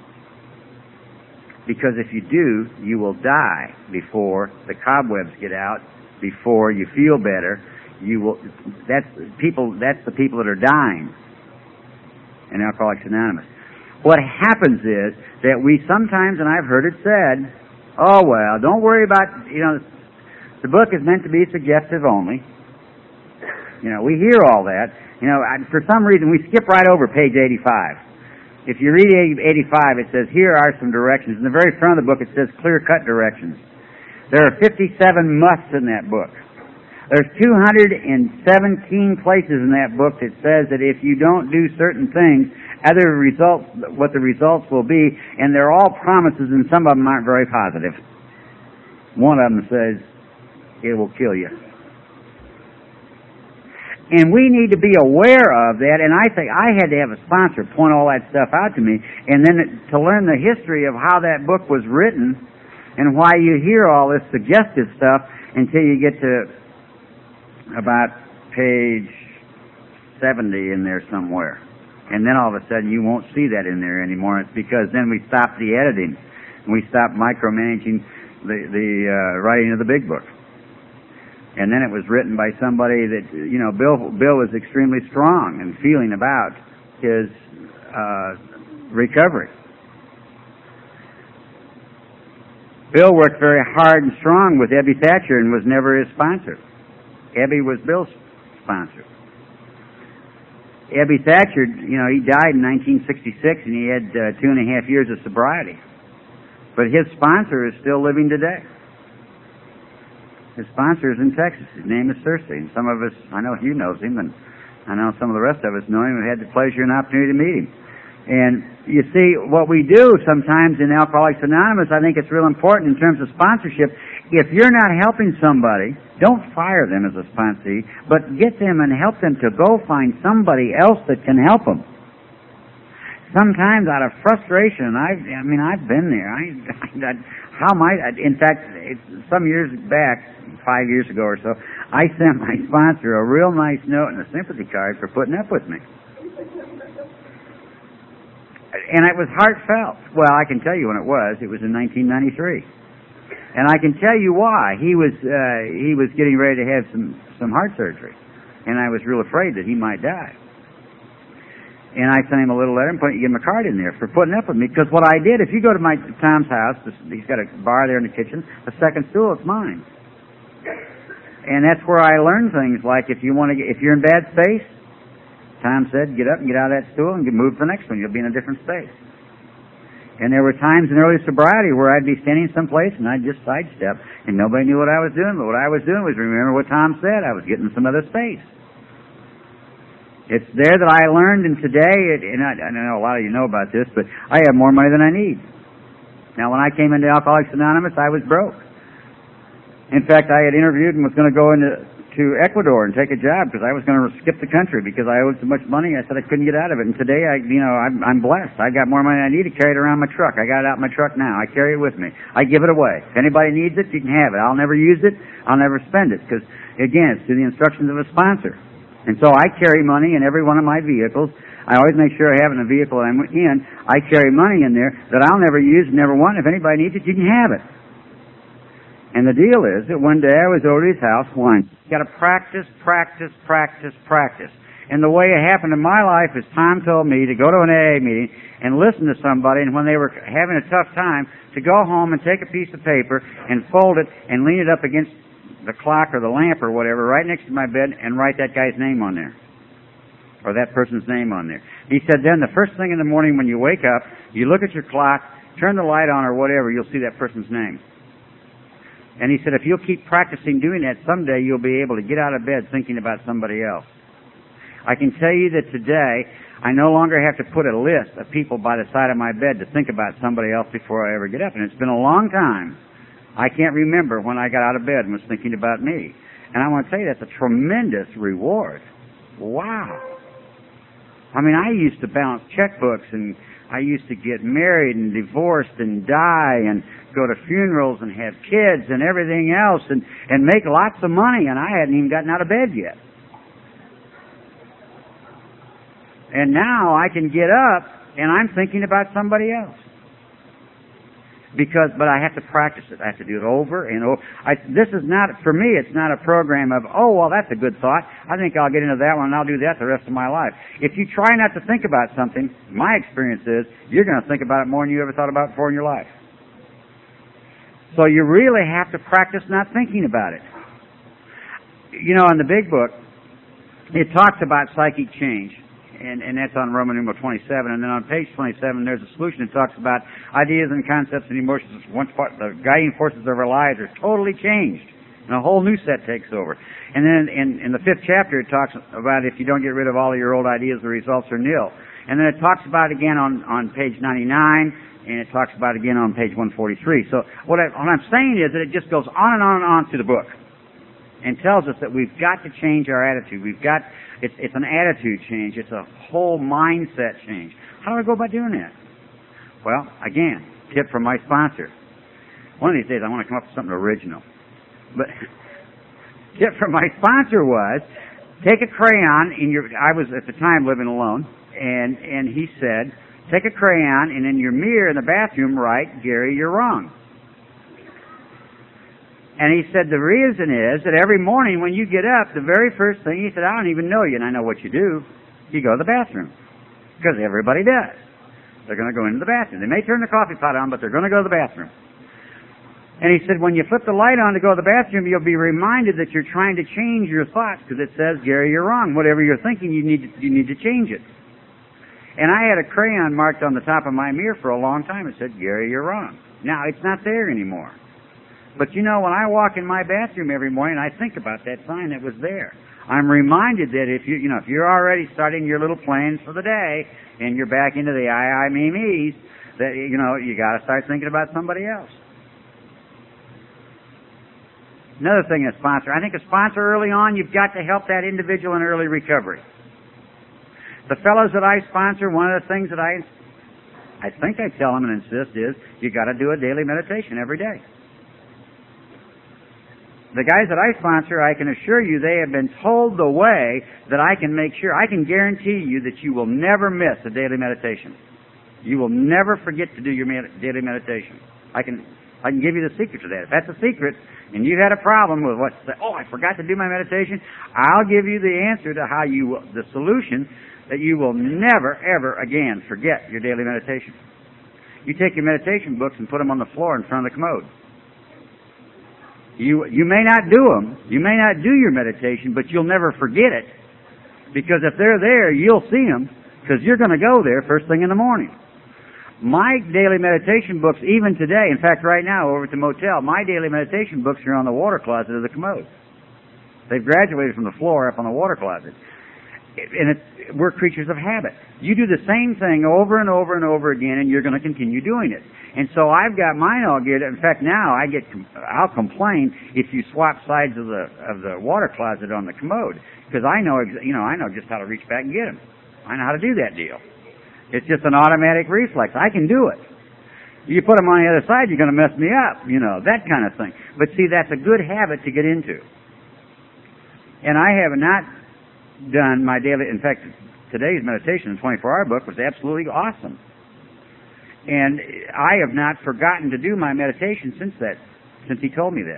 Because if you do, you will die before the cobwebs get out, before you feel better. You will. That's people. That's the people that are dying in Alcoholics Anonymous. What happens is that we sometimes, and I've heard it said, "Oh well, don't worry about." You know, the book is meant to be suggestive only. You know, we hear all that. You know, for some reason we skip right over page eighty-five. If you read eighty-five, it says, "Here are some directions." In the very front of the book, it says clear-cut directions. There are fifty-seven musts in that book. There's two hundred seventeen places in that book that says that if you don't do certain things, other results, what the results will be, and they're all promises, and some of them aren't very positive. One of them says, it will kill you. And we need to be aware of that, and I think I had to have a sponsor point all that stuff out to me, and then to learn the history of how that book was written, and why you hear all this suggestive stuff until you get to about page seventy in there somewhere. And then all of a sudden you won't see that in there anymore. It's because then we stopped the editing, and we stopped micromanaging the, the uh, writing of the big book. And then it was written by somebody that, you know, Bill Bill was extremely strong and feeling about his uh, recovery. Bill worked very hard and strong with Ebby Thatcher and was never his sponsor. Ebby was Bill's sponsor. Ebby Thatcher, you know, he died in nineteen sixty-six and he had uh, two and a half years of sobriety. But his sponsor is still living today. His sponsor is in Texas. His name is Cersei. And some of us, I know Hugh knows him, and I know some of the rest of us know him. We had the pleasure and opportunity to meet him. And you see, what we do sometimes in Alcoholics Anonymous, I think it's real important in terms of sponsorship. If you're not helping somebody, don't fire them as a sponsee, but get them and help them to go find somebody else that can help them. Sometimes out of frustration, I, I mean, I've been there. I, I, how am I? In fact, it's, some years back, five years ago or so, I sent my sponsor a real nice note and a sympathy card for putting up with me. And it was heartfelt. Well, I can tell you when it was. It was in nineteen ninety-three. And I can tell you why. He was uh, he was getting ready to have some, some heart surgery. And I was real afraid that he might die. And I sent him a little letter and put, give him a card in there for putting up with me. Because what I did, if you go to my Tom's house, he's got a bar there in the kitchen, the second stool, it's mine. And that's where I learned things like if you want to, if you're in bad space, Tom said, get up and get out of that stool and get moved to the next one. You'll be in a different space. And there were times in early sobriety where I'd be standing someplace and I'd just sidestep, and nobody knew what I was doing. But what I was doing was remember what Tom said. I was getting some other space. It's there that I learned, and today, it, and I, I know a lot of you know about this, but I have more money than I need. Now, when I came into Alcoholics Anonymous, I was broke. In fact, I had interviewed and was going to go into to Ecuador and take a job because I was going to skip the country because I owed so much money. I said I couldn't get out of it. And today, I, you know, I'm, I'm blessed. I got more money than I need to carry it around my truck. I got it out in my truck now. I carry it with me. I give it away. If anybody needs it, you can have it. I'll never use it. I'll never spend it because, again, it's through the instructions of a sponsor. And so I carry money in every one of my vehicles. I always make sure I have it in the vehicle I'm in. I carry money in there that I'll never use, never want. If anybody needs it, you can have it. And the deal is that one day I was over to his house once. You got to practice, practice, practice, practice. And the way it happened in my life is Tom told me to go to an A A meeting and listen to somebody, and when they were having a tough time, to go home and take a piece of paper and fold it and lean it up against the clock or the lamp or whatever right next to my bed and write that guy's name on there. Or that person's name on there. He said then the first thing in the morning when you wake up, you look at your clock, turn the light on or whatever, you'll see that person's name. And he said if you'll keep practicing doing that, someday you'll be able to get out of bed thinking about somebody else. I can tell you that today, I no longer have to put a list of people by the side of my bed to think about somebody else before I ever get up. And it's been a long time. I can't remember when I got out of bed and was thinking about me. And I want to tell you, that's a tremendous reward. Wow. I mean, I used to balance checkbooks, and I used to get married and divorced and die and go to funerals and have kids and everything else and, and make lots of money, and I hadn't even gotten out of bed yet. And now I can get up and I'm thinking about somebody else. Because, but I have to practice it. I have to do it over and over. I, this is not, for me, it's not a program of, oh, well, that's a good thought. I think I'll get into that one and I'll do that the rest of my life. If you try not to think about something, my experience is, you're going to think about it more than you ever thought about before in your life. So you really have to practice not thinking about it. You know, in the big book, it talks about psychic change. And, and that's on Roman numeral twenty-seven. And then on page twenty-seven, there's a solution that talks about ideas and concepts and emotions. Once part, the guiding forces of our lives are totally changed, and a whole new set takes over. And then in, in the fifth chapter, it talks about if you don't get rid of all of your old ideas, the results are nil. And then it talks about it again on, on page ninety-nine, and it talks about it again on page one forty-three. So what, I, what I'm saying is that it just goes on and on and on through the book and tells us that we've got to change our attitude. We've got, it's, it's an attitude change. It's a whole mindset change. How do I go about doing that? Well, again, tip from my sponsor. One of these days I want to come up with something original. But tip from my sponsor was, take a crayon in your, I was at the time living alone, and, and he said, take a crayon and in your mirror in the bathroom write, Gary, you're wrong. And he said the reason is that every morning when you get up, the very first thing, he said, I don't even know you, and I know what you do. You go to the bathroom. Because everybody does. They're going to go into the bathroom. They may turn the coffee pot on, but they're going to go to the bathroom. And he said when you flip the light on to go to the bathroom, you'll be reminded that you're trying to change your thoughts, because it says, Gary, you're wrong. Whatever you're thinking, you need to, you need to change it. And I had a crayon marked on the top of my mirror for a long time. It said, Gary, you're wrong. Now, it's not there anymore. But you know, when I walk in my bathroom every morning, I think about that sign that was there. I'm reminded that if you, you know, if you're already starting your little plans for the day and you're back into the I, I, me, me's, that, you know, you got to start thinking about somebody else. Another thing, a sponsor. I think a sponsor early on, you've got to help that individual in early recovery. The fellows that I sponsor, one of the things that I, I think I tell them and insist is, you got to do a daily meditation every day. The guys that I sponsor, I can assure you, they have been told the way that I can make sure, I can guarantee you that you will never miss a daily meditation. You will never forget to do your med- daily meditation. I can, I can give you the secret to that. If that's a secret, and you had a problem with what, oh, I forgot to do my meditation, I'll give you the answer to how you, the solution, that you will never, ever again forget your daily meditation. You take your meditation books and put them on the floor in front of the commode. You you may not do them, you may not do your meditation, but you'll never forget it. Because if they're there, you'll see them, because you're going to go there first thing in the morning. My daily meditation books, even today, in fact right now over at the motel, my daily meditation books are on the water closet of the commode. They've graduated from the floor up on the water closet. And it's, we're creatures of habit. You do the same thing over and over and over again, and you're going to continue doing it. And so I've got mine all geared. In fact, now I get, I'll complain if you swap sides of the of the water closet on the commode, because I know, you know, I know just how to reach back and get them. I know how to do that deal. It's just an automatic reflex. I can do it. You put them on the other side, you're going to mess me up. You know, that kind of thing. But see, that's a good habit to get into. And I have not done my daily, in fact, today's meditation, the twenty-four hour book, was absolutely awesome. And I have not forgotten to do my meditation since that, since he told me that.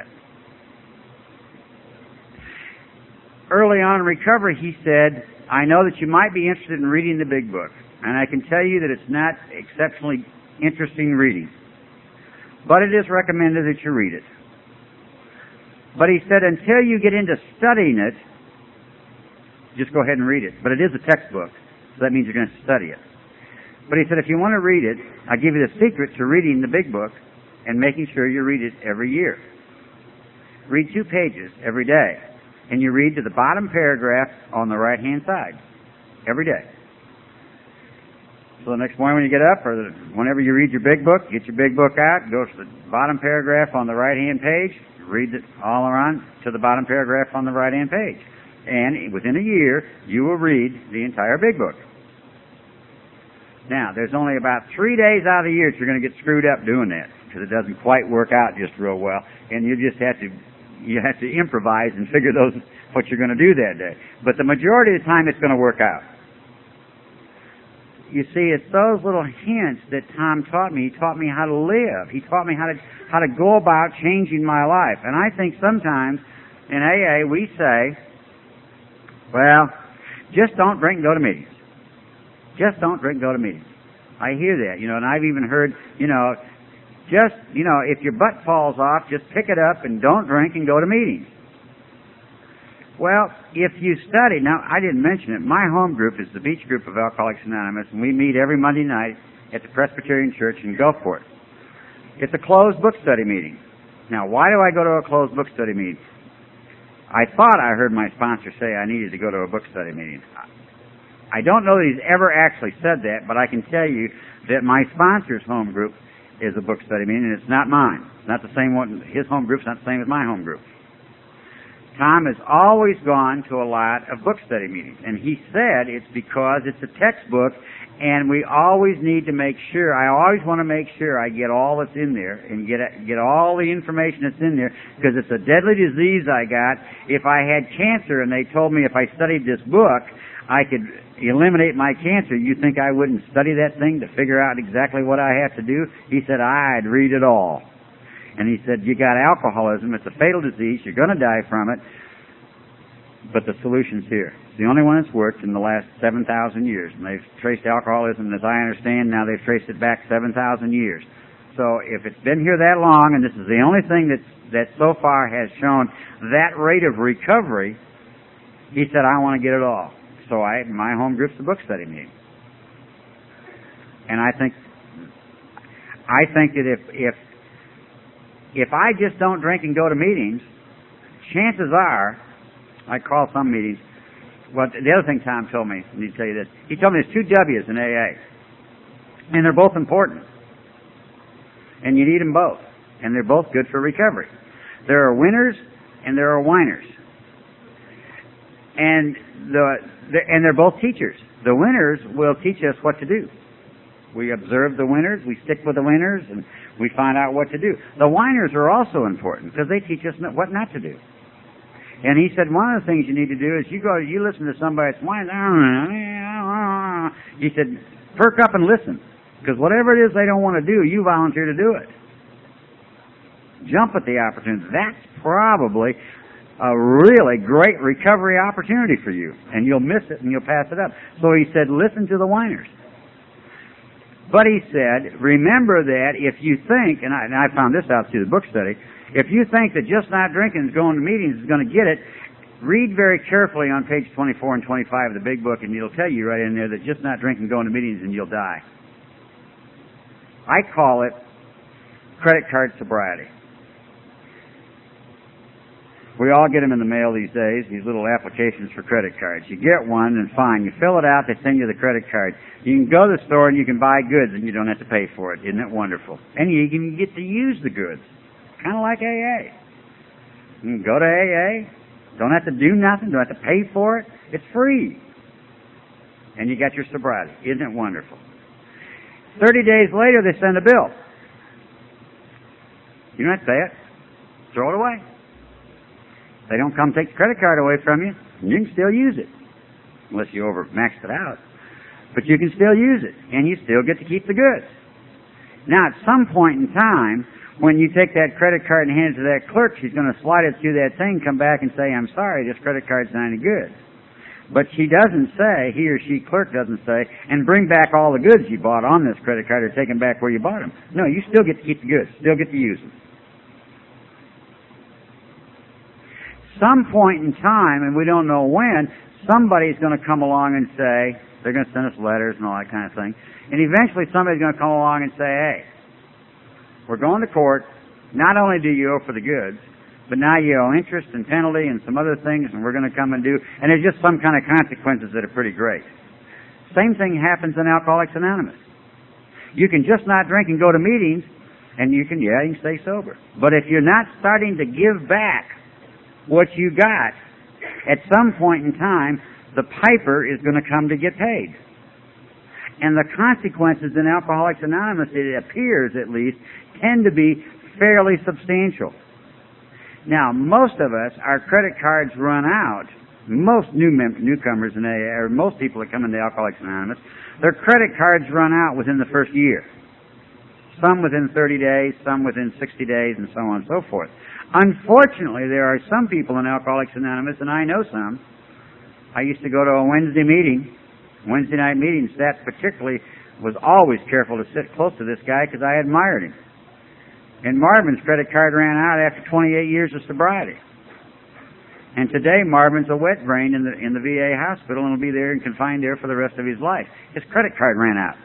Early on in recovery, he said, I know that you might be interested in reading the big book, and I can tell you that it's not exceptionally interesting reading. But it is recommended that you read it. But he said, until you get into studying it, just go ahead and read it. But it is a textbook, so that means you're going to study it. But he said, if you want to read it, I'll give you the secret to reading the big book and making sure you read it every year. Read two pages every day, and you read to the bottom paragraph on the right-hand side every day. So the next morning when you get up, or the, whenever you read your big book, get your big book out, go to the bottom paragraph on the right-hand page, read it all around to the bottom paragraph on the right-hand page. And within a year, you will read the entire big book. Now, there's only about three days out of the year that you're going to get screwed up doing that, because it doesn't quite work out just real well, and you just have to you have to improvise and figure those what you're going to do that day. But the majority of the time, it's going to work out. You see, it's those little hints that Tom taught me. He taught me how to live. He taught me how to how to go about changing my life. And I think sometimes in A A we say, well, just don't drink and go to meetings. Just don't drink and go to meetings. I hear that, you know, and I've even heard, you know, just, you know, if your butt falls off, just pick it up and don't drink and go to meetings. Well, if you study, now I didn't mention it, my home group is the Beach Group of Alcoholics Anonymous, and we meet every Monday night at the Presbyterian Church in Gulfport. It's a closed book study meeting. Now, why do I go to a closed book study meeting? I thought I heard my sponsor say I needed to go to a book study meeting. I don't know that he's ever actually said that, but I can tell you that my sponsor's home group is a book study meeting, and it's not mine. It's not the same one. His home group's not the same as my home group. Tom has always gone to a lot of book study meetings, and he said it's because it's a textbook, and we always need to make sure, I always want to make sure I get all that's in there and get get all the information that's in there, because it's a deadly disease I got. If I had cancer and they told me if I studied this book, I could eliminate my cancer, you think I wouldn't study that thing to figure out exactly what I have to do? He said, I'd read it all. And he said, you got alcoholism, it's a fatal disease, you're going to die from it, but the solution's here. It's the only one that's worked in the last seven thousand years. And they've traced alcoholism, as I understand, now they've traced it back seven thousand years. So if it's been here that long, and this is the only thing that's, that so far has shown that rate of recovery, he said, I want to get it all. So I, my home group's the book study meeting. And I think, I think that if, if, if I just don't drink and go to meetings, chances are, I call some meetings, well, the other thing Tom told me, I need to tell you this, he told me there's two W's in A A. And they're both important. And you need them both. And they're both good for recovery. There are winners and there are whiners. And the, the and they're both teachers. The winners will teach us what to do. We observe the winners, we stick with the winners, and we find out what to do. The whiners are also important because they teach us what not to do. And he said one of the things you need to do is you go, you listen to somebody that's whining. He said, perk up and listen, because whatever it is they don't want to do, you volunteer to do it. Jump at the opportunity. That's probably a really great recovery opportunity for you, and you'll miss it and you'll pass it up. So he said, listen to the whiners. But he said, remember that if you think, and I, and I found this out through the book study, if you think that just not drinking and going to meetings is going to get it, read very carefully on page twenty-four and twenty-five of the big book, and it'll tell you right in there that just not drinking and going to meetings and you'll die. I call it credit card sobriety. We all get them in the mail these days, these little applications for credit cards. You get one, and fine. You fill it out, they send you the credit card. You can go to the store and you can buy goods, and you don't have to pay for it. Isn't it wonderful? And you can get to use the goods. Kind of like A A. You can go to A A, don't have to do nothing, don't have to pay for it. It's free. And you got your sobriety. Isn't it wonderful? Thirty days later, they send a bill. You don't have to pay it. Throw it away. They don't come take the credit card away from you, and you can still use it. unless you over maxed it out. But you can still use it, and you still get to keep the goods. Now, at some point in time, when you take that credit card and hand it to that clerk, she's going to slide it through that thing, come back and say, I'm sorry, this credit card's not any good. But she doesn't say, he or she clerk doesn't say, and bring back all the goods you bought on this credit card or take them back where you bought them. No, you still get to keep the goods, still get to use them. Some point in time, and we don't know when, somebody's going to come along and say, they're going to send us letters and all that kind of thing, and eventually somebody's going to come along and say, hey, we're going to court, not only do you owe for the goods, but now you owe interest and penalty and some other things, and we're going to come and do, and there's just some kind of consequences that are pretty great. Same thing happens in Alcoholics Anonymous. You can just not drink and go to meetings, and you can, yeah, you can stay sober. But if you're not starting to give back what you got, at some point in time, the piper is going to come to get paid. And the consequences in Alcoholics Anonymous, it appears at least, tend to be fairly substantial. Now, most of us, our credit cards run out. Most new mem- newcomers in A A, or most people that come into Alcoholics Anonymous, their credit cards run out within the first year. Some within thirty days, some within sixty days, and so on and so forth. Unfortunately, there are some people in Alcoholics Anonymous, and I know some. I used to go to a Wednesday meeting, Wednesday night meeting. Stat particularly was always careful to sit close to this guy because I admired him. And Marvin's credit card ran out after twenty-eight years of sobriety. And today Marvin's a wet brain in the in the V A hospital and will be there and confined there for the rest of his life. His credit card ran out.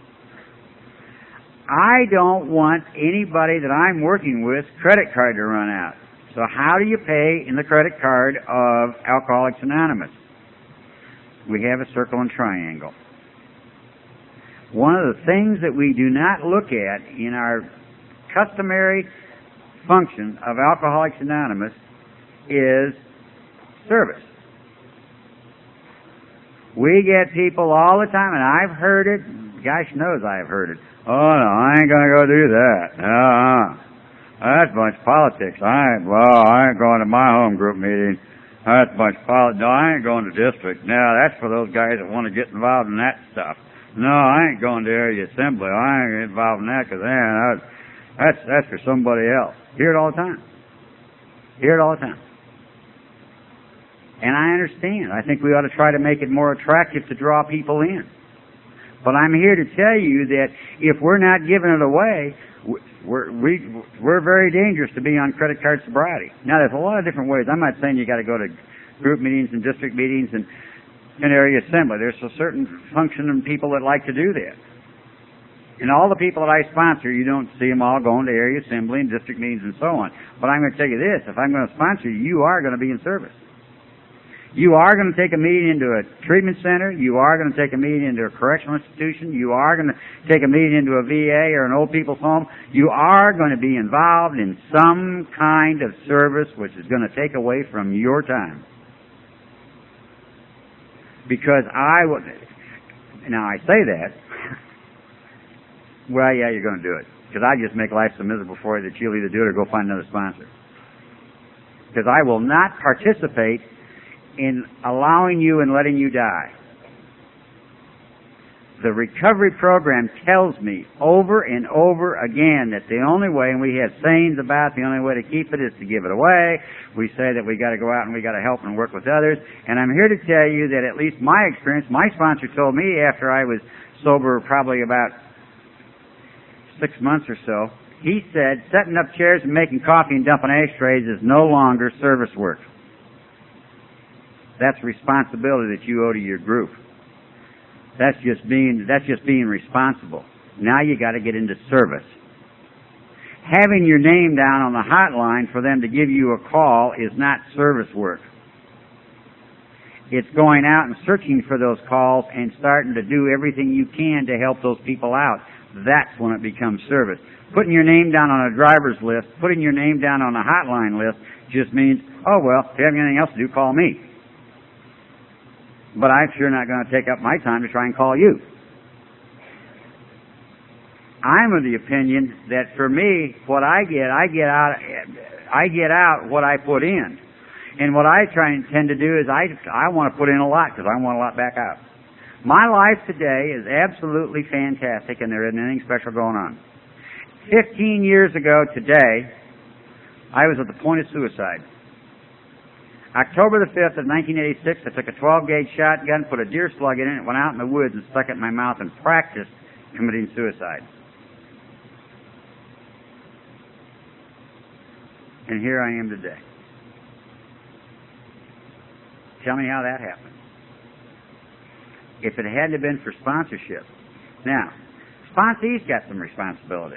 I don't want anybody that I'm working with credit card to run out. So how do you pay in the credit card of Alcoholics Anonymous? We have a circle and triangle. One of the things that we do not look at in our customary function of Alcoholics Anonymous is service. We get people all the time, and I've heard it, gosh knows I've heard it. Oh, no, I ain't going to go do that. Uh-uh. That's a bunch of politics. I ain't, well, I ain't going to my home group meeting. That's a bunch of politics. No, I ain't going to district. Now, that's for those guys that want to get involved in that stuff. No, I ain't going to area assembly. I ain't involved in that because, man, that's, that's for somebody else. Hear it all the time. Hear it all the time. And I understand. I think we ought to try to make it more attractive to draw people in. But I'm here to tell you that if we're not giving it away, we're, we, we're very dangerous to be on credit card sobriety. Now, there's a lot of different ways. I'm not saying you got to go to group meetings and district meetings and, and area assembly. There's a certain function of people that like to do that. And all the people that I sponsor, you don't see them all going to area assembly and district meetings and so on. But I'm going to tell you this, if I'm going to sponsor you, you are going to be in service. You are going to take a meeting into a treatment center. You are going to take a meeting into a correctional institution. You are going to take a meeting into a V A or an old people's home. You are going to be involved in some kind of service which is going to take away from your time. Because I would, now I say that, well, yeah, you're going to do it. Because I just make life so miserable for you that you'll either do it or go find another sponsor. Because I will not participate in allowing you and letting you die. The recovery program tells me over and over again that the only way, and we have sayings about the only way to keep it is to give it away. We say that we got to go out and we got to help and work with others. And I'm here to tell you that at least my experience, my sponsor told me after I was sober probably about six months or so, he said setting up chairs and making coffee and dumping ashtrays is no longer service work. That's responsibility that you owe to your group. That's just being, that's just being responsible. Now you got to get into service. Having your name down on the hotline for them to give you a call is not service work. It's going out and searching for those calls and starting to do everything you can to help those people out. That's when it becomes service. Putting your name down on a driver's list, putting your name down on a hotline list just means, oh well, if you have anything else to do, call me. But I'm sure not going to take up my time to try and call you. I'm of the opinion that for me, what I get, I get out, I get out what I put in. And what I try and tend to do is I, I want to put in a lot because I want a lot back out. My life today is absolutely fantastic, and there isn't anything special going on. Fifteen years ago today, I was at the point of suicide. October the fifth of nineteen eighty-six, I took a twelve gauge shotgun, put a deer slug in it, went out in the woods and stuck it in my mouth and practiced committing suicide. And here I am today. Tell me how that happened. If it hadn't been for sponsorship. Now, sponsee's got some responsibility.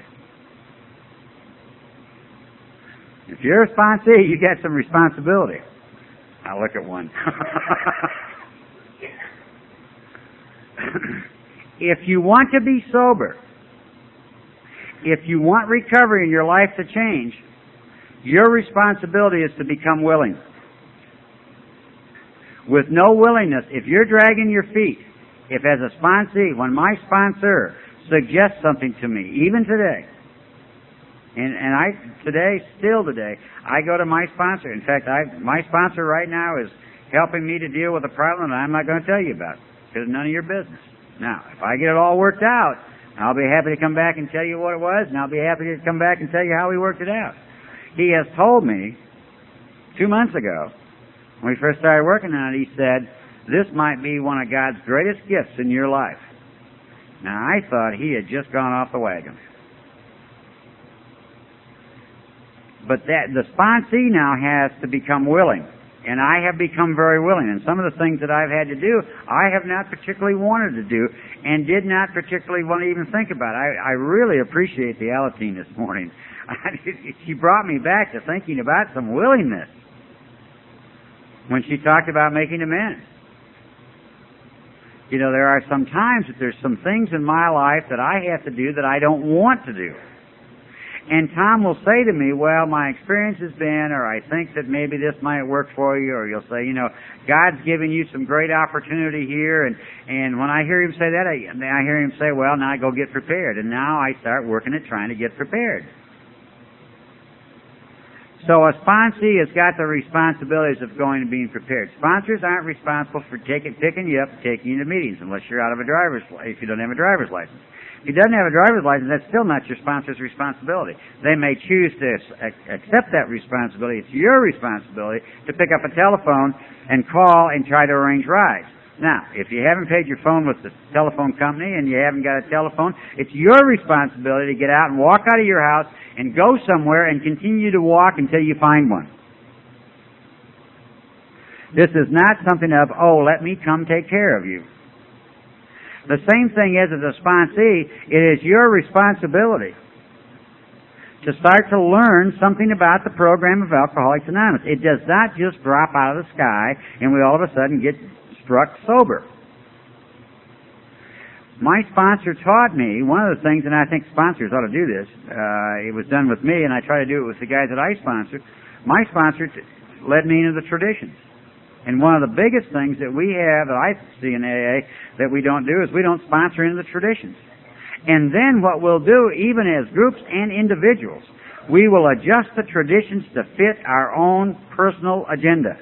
If you're a sponsee, you got some responsibility. I'll look at one. If you want to be sober, if you want recovery in your life to change, your responsibility is to become willing. With no willingness, if you're dragging your feet, if as a sponsee, when my sponsor suggests something to me, even today, and, and I, today, still today, I go to my sponsor. In fact, I, my sponsor right now is helping me to deal with a problem that I'm not going to tell you about, because it's none of your business. Now, if I get it all worked out, I'll be happy to come back and tell you what it was, and I'll be happy to come back and tell you how we worked it out. He has told me, two months ago, when we first started working on it, he said, this might be one of God's greatest gifts in your life. Now, I thought he had just gone off the wagon. But that the sponsee now has to become willing. And I have become very willing. And some of the things that I've had to do, I have not particularly wanted to do and did not particularly want to even think about. I, I really appreciate the Alateen this morning. She brought me back to thinking about some willingness when she talked about making amends. You know, there are some times that there's some things in my life that I have to do that I don't want to do. And Tom will say to me, well, my experience has been, or I think that maybe this might work for you, or you'll say, you know, God's given you some great opportunity here, and, and when I hear him say that, I, I hear him say, well, now I go get prepared. And now I start working at trying to get prepared. So a sponsee has got the responsibilities of going and being prepared. Sponsors aren't responsible for taking, picking you up and taking you to meetings unless you're out of a driver's license, if you don't have a driver's license. If he doesn't have a driver's license, that's still not your sponsor's responsibility. They may choose to accept that responsibility. It's your responsibility to pick up a telephone and call and try to arrange rides. Now, if you haven't paid your phone with the telephone company and you haven't got a telephone, it's your responsibility to get out and walk out of your house and go somewhere and continue to walk until you find one. This is not something of, oh, let me come take care of you. The same thing is as a sponsee, it is your responsibility to start to learn something about the program of Alcoholics Anonymous. It does not just drop out of the sky and we all of a sudden get struck sober. My sponsor taught me, one of the things, and I think sponsors ought to do this, uh, it was done with me and I try to do it with the guys that I sponsor. My sponsor t- led me into the traditions. And one of the biggest things that we have, that I see in A A, that we don't do is we don't sponsor into the traditions. And then what we'll do, even as groups and individuals, we will adjust the traditions to fit our own personal agenda.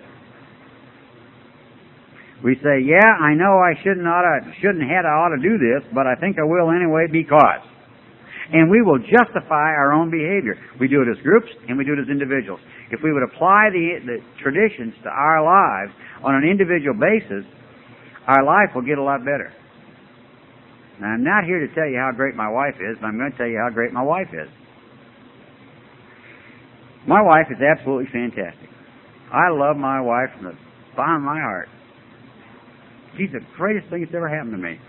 We say, yeah, I know I shouldn't ought to, shouldn't had ought to do this, but I think I will anyway because. And we will justify our own behavior. We do it as groups and we do it as individuals. If we would apply the, the traditions to our lives on an individual basis, our life will get a lot better. Now, I'm not here to tell you how great my wife is, but I'm going to tell you how great my wife is. My wife is absolutely fantastic. I love my wife from the bottom of my heart. She's the greatest thing that's ever happened to me.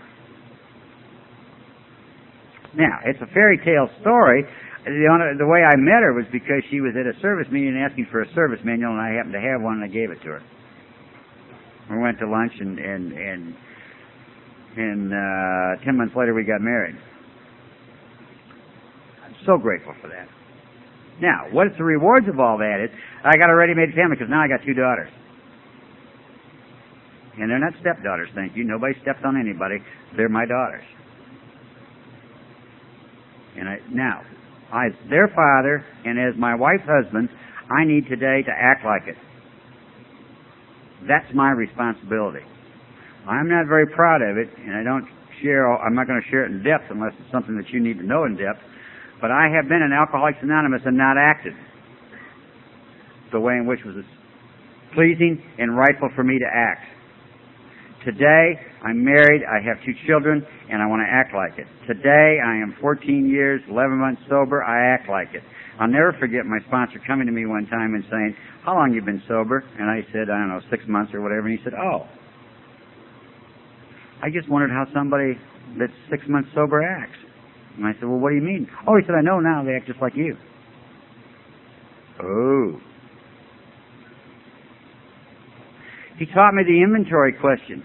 Now, it's a fairy tale story. The, only, the way I met her was because she was at a service meeting asking for a service manual, and I happened to have one, and I gave it to her. We went to lunch, and and and, and uh, ten months later we got married. I'm so grateful for that. Now, what's the rewards of all that is, I got a ready-made family because now I got two daughters. And they're not stepdaughters, thank you. Nobody steps on anybody. They're my daughters. And I, now, as their father and as my wife's husband, I need today to act like it. That's my responsibility. I'm not very proud of it, and I don't share, I'm not going to share it in depth unless it's something that you need to know in depth, but I have been in Alcoholics Anonymous and not acted the way in which was pleasing and rightful for me to act. Today, I'm married, I have two children, and I want to act like it. Today, I am fourteen years, eleven months sober, I act like it. I'll never forget my sponsor coming to me one time and saying, how long you been sober? And I said, I don't know, six months or whatever, and he said, oh, I just wondered how somebody that's six months sober acts. And I said, well, what do you mean? Oh, he said, I know now, they act just like you. Oh. He taught me the inventory question.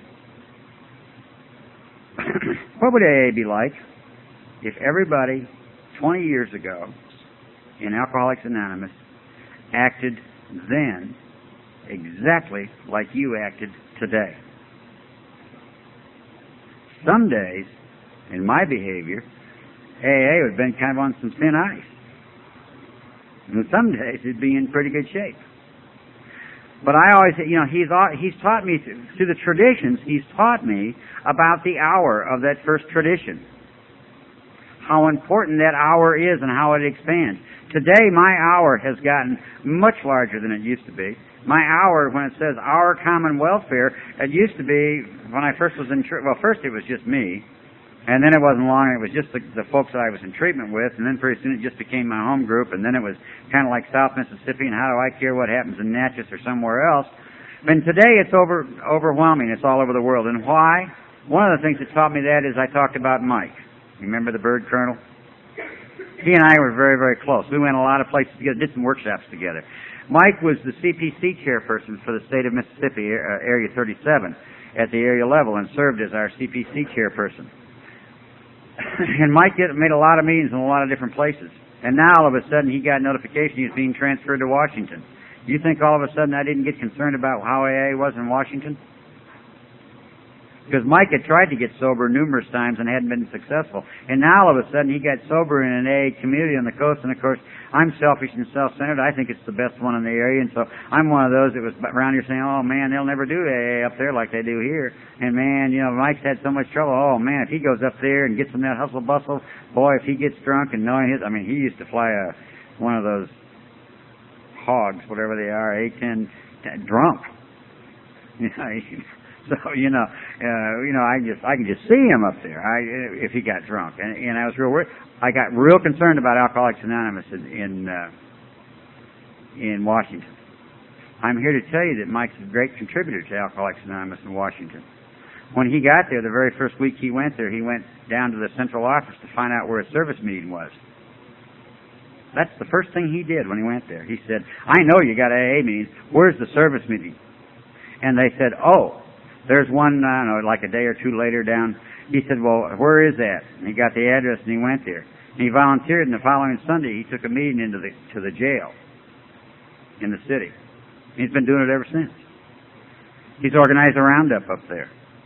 What would A A be like if everybody twenty years ago in Alcoholics Anonymous acted then exactly like you acted today? Some days, in my behavior, A A would have been kind of on some thin ice. And some days it'd be in pretty good shape. But I always, you know, he's he's taught me, through the traditions, he's taught me about the hour of that first tradition. How important that hour is and how it expands. Today, my hour has gotten much larger than it used to be. My hour, when it says our common welfare, it used to be, when I first was in, well, first it was just me. And then it wasn't long, it was just the, the folks that I was in treatment with, and then pretty soon it just became my home group, and then it was kind of like South Mississippi, and how do I care what happens in Natchez or somewhere else? And today it's over, overwhelming, it's all over the world. And why? One of the things that taught me that is I talked about Mike. You remember the bird colonel? He and I were very, very close. We went a lot of places together, did some workshops together. Mike was the C P C chairperson for the state of Mississippi, uh, Area thirty-seven, at the area level, and served as our C P C chairperson. And Mike did, made a lot of meetings in a lot of different places. And now all of a sudden he got notification he's being transferred to Washington. Do you think all of a sudden I didn't get concerned about how A A was in Washington? Because Mike had tried to get sober numerous times and hadn't been successful. And now all of a sudden he got sober in an A A community on the coast. And of course, I'm selfish and self-centered. I think it's the best one in the area. And so I'm one of those that was around here saying, oh man, they'll never do A A up there like they do here. And man, you know, Mike's had so much trouble. Oh man, if he goes up there and gets in that hustle bustle, boy, if he gets drunk and knowing his, I mean, he used to fly a, one of those hogs, whatever they are, A ten, drunk. You know, he, So you know, uh, you know, I just I can just see him up there. I if he got drunk, and, and I was real worried. I got real concerned about Alcoholics Anonymous in in, uh, in Washington. I'm here to tell you that Mike's a great contributor to Alcoholics Anonymous in Washington. When he got there, the very first week he went there, he went down to the central office to find out where a service meeting was. That's the first thing he did when he went there. He said, "I know you got A A meetings. Where's the service meeting?" And they said, "Oh, there's one, I don't know, like a day or two later down." He said, "Well, where is that?" And he got the address and he went there. And he volunteered, and the following Sunday he took a meeting into the to the jail in the city. He's been doing it ever since. He's organized a roundup up there.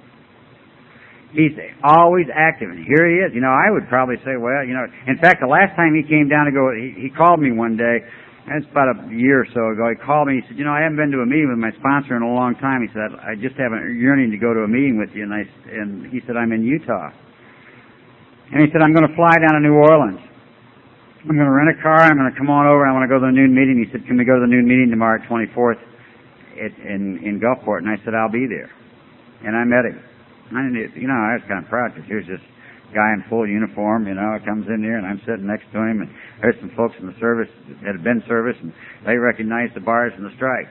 He's always active, and here he is. You know, I would probably say, well, you know, in fact, the last time he came down to go, he, he called me one day. That's about a year or so ago. He called me. He said, "You know, I haven't been to a meeting with my sponsor in a long time." He said, "I just have a yearning to go to a meeting with you." And I and he said, "I'm in Utah." And he said, "I'm going to fly down to New Orleans. I'm going to rent a car. I'm going to come on over. I want to go to the noon meeting." He said, "Can we go to the noon meeting tomorrow at twenty-fourth at, in in Gulfport?" And I said, "I'll be there." And I met him. I didn't, you know, I was kind of proud because here's this guy in full uniform, you know, comes in here and I'm sitting next to him, and there's some folks in the service that have been service, and they recognize the bars and the stripes.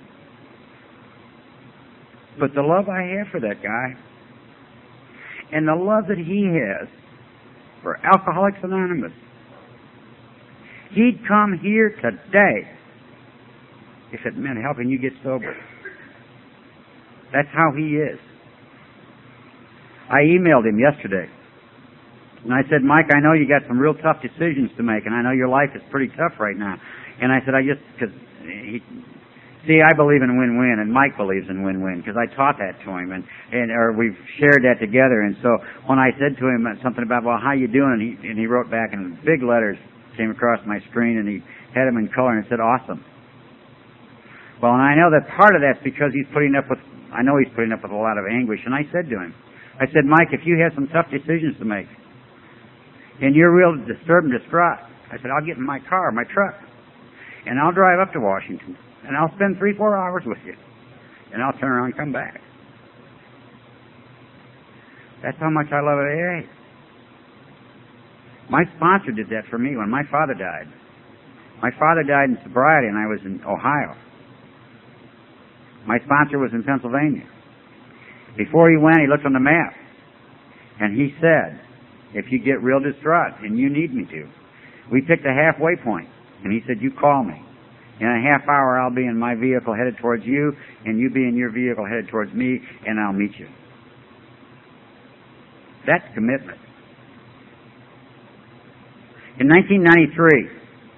But the love I have for that guy, and the love that he has for Alcoholics Anonymous, he'd come here today if it meant helping you get sober. That's how he is. I emailed him yesterday. And I said, "Mike, I know you got some real tough decisions to make, and I know your life is pretty tough right now." And I said, I just, because he, see, I believe in win-win, and Mike believes in win-win, because I taught that to him, and, and or we've shared that together. And so when I said to him something about, well, how you doing? And he, and he wrote back in big letters, came across my screen, and he had them in color, and it said, "Awesome." Well, and I know that part of that's because he's putting up with, I know he's putting up with a lot of anguish. And I said to him, I said, Mike, if you have some tough decisions to make, and you're real disturbed and distraught, I said, I'll get in my car, my truck, and I'll drive up to Washington, and I'll spend three, four hours with you, and I'll turn around and come back. That's how much I love A A. My sponsor did that for me when my father died. My father died in sobriety, and I was in Ohio. My sponsor was in Pennsylvania. Before he went, he looked on the map, and he said, if you get real distraught, and you need me to, we picked a halfway point, and he said, you call me. In a half hour, I'll be in my vehicle headed towards you, and you be in your vehicle headed towards me, and I'll meet you. That's commitment. In nineteen ninety-three,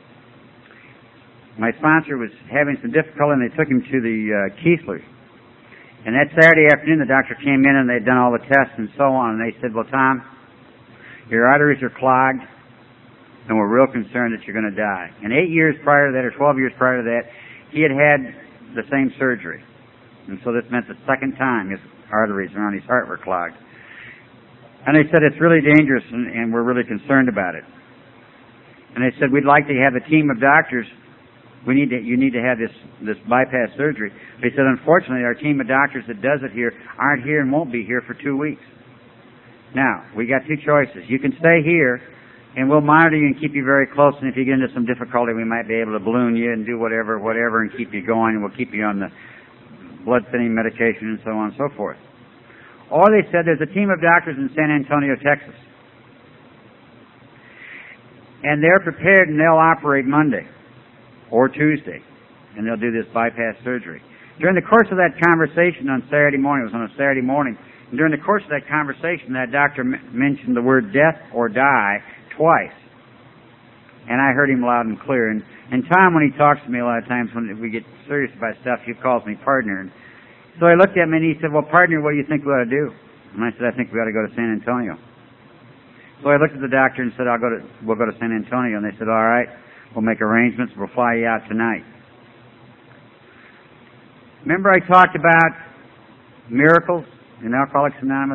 my sponsor was having some difficulty, and they took him to the uh, Keesler. And that Saturday afternoon, the doctor came in, and they'd done all the tests and so on, and they said, well, Tom, your arteries are clogged, and we're real concerned that you're going to die. And eight years prior to that, or twelve years prior to that, he had had the same surgery. And so this meant the second time his arteries around his heart were clogged. And they said, it's really dangerous, and, and we're really concerned about it. And they said, we'd like to have a team of doctors. We need to, you need to have this, this bypass surgery. They said, unfortunately, our team of doctors that does it here aren't here and won't be here for two weeks. Now, we got two choices. You can stay here, and we'll monitor you and keep you very close, and if you get into some difficulty, we might be able to balloon you and do whatever, whatever, and keep you going, and we'll keep you on the blood-thinning medication and so on and so forth. Or they said, there's a team of doctors in San Antonio, Texas, and they're prepared, and they'll operate Monday or Tuesday, and they'll do this bypass surgery. During the course of that conversation on Saturday morning, it was on a Saturday morning, and during the course of that conversation, that doctor m- mentioned the word death or die twice. And I heard him loud and clear. And, and Tom, when he talks to me a lot of times, when we get serious about stuff, he calls me partner. And so I looked at him and he said, well, partner, what do you think we ought to do? And I said, I think we ought to go to San Antonio. So I looked at the doctor and said, I'll go to, we'll go to San Antonio. And they said, all right, we'll make arrangements. We'll fly you out tonight. Remember I talked about miracles in Alcoholics Anonymous?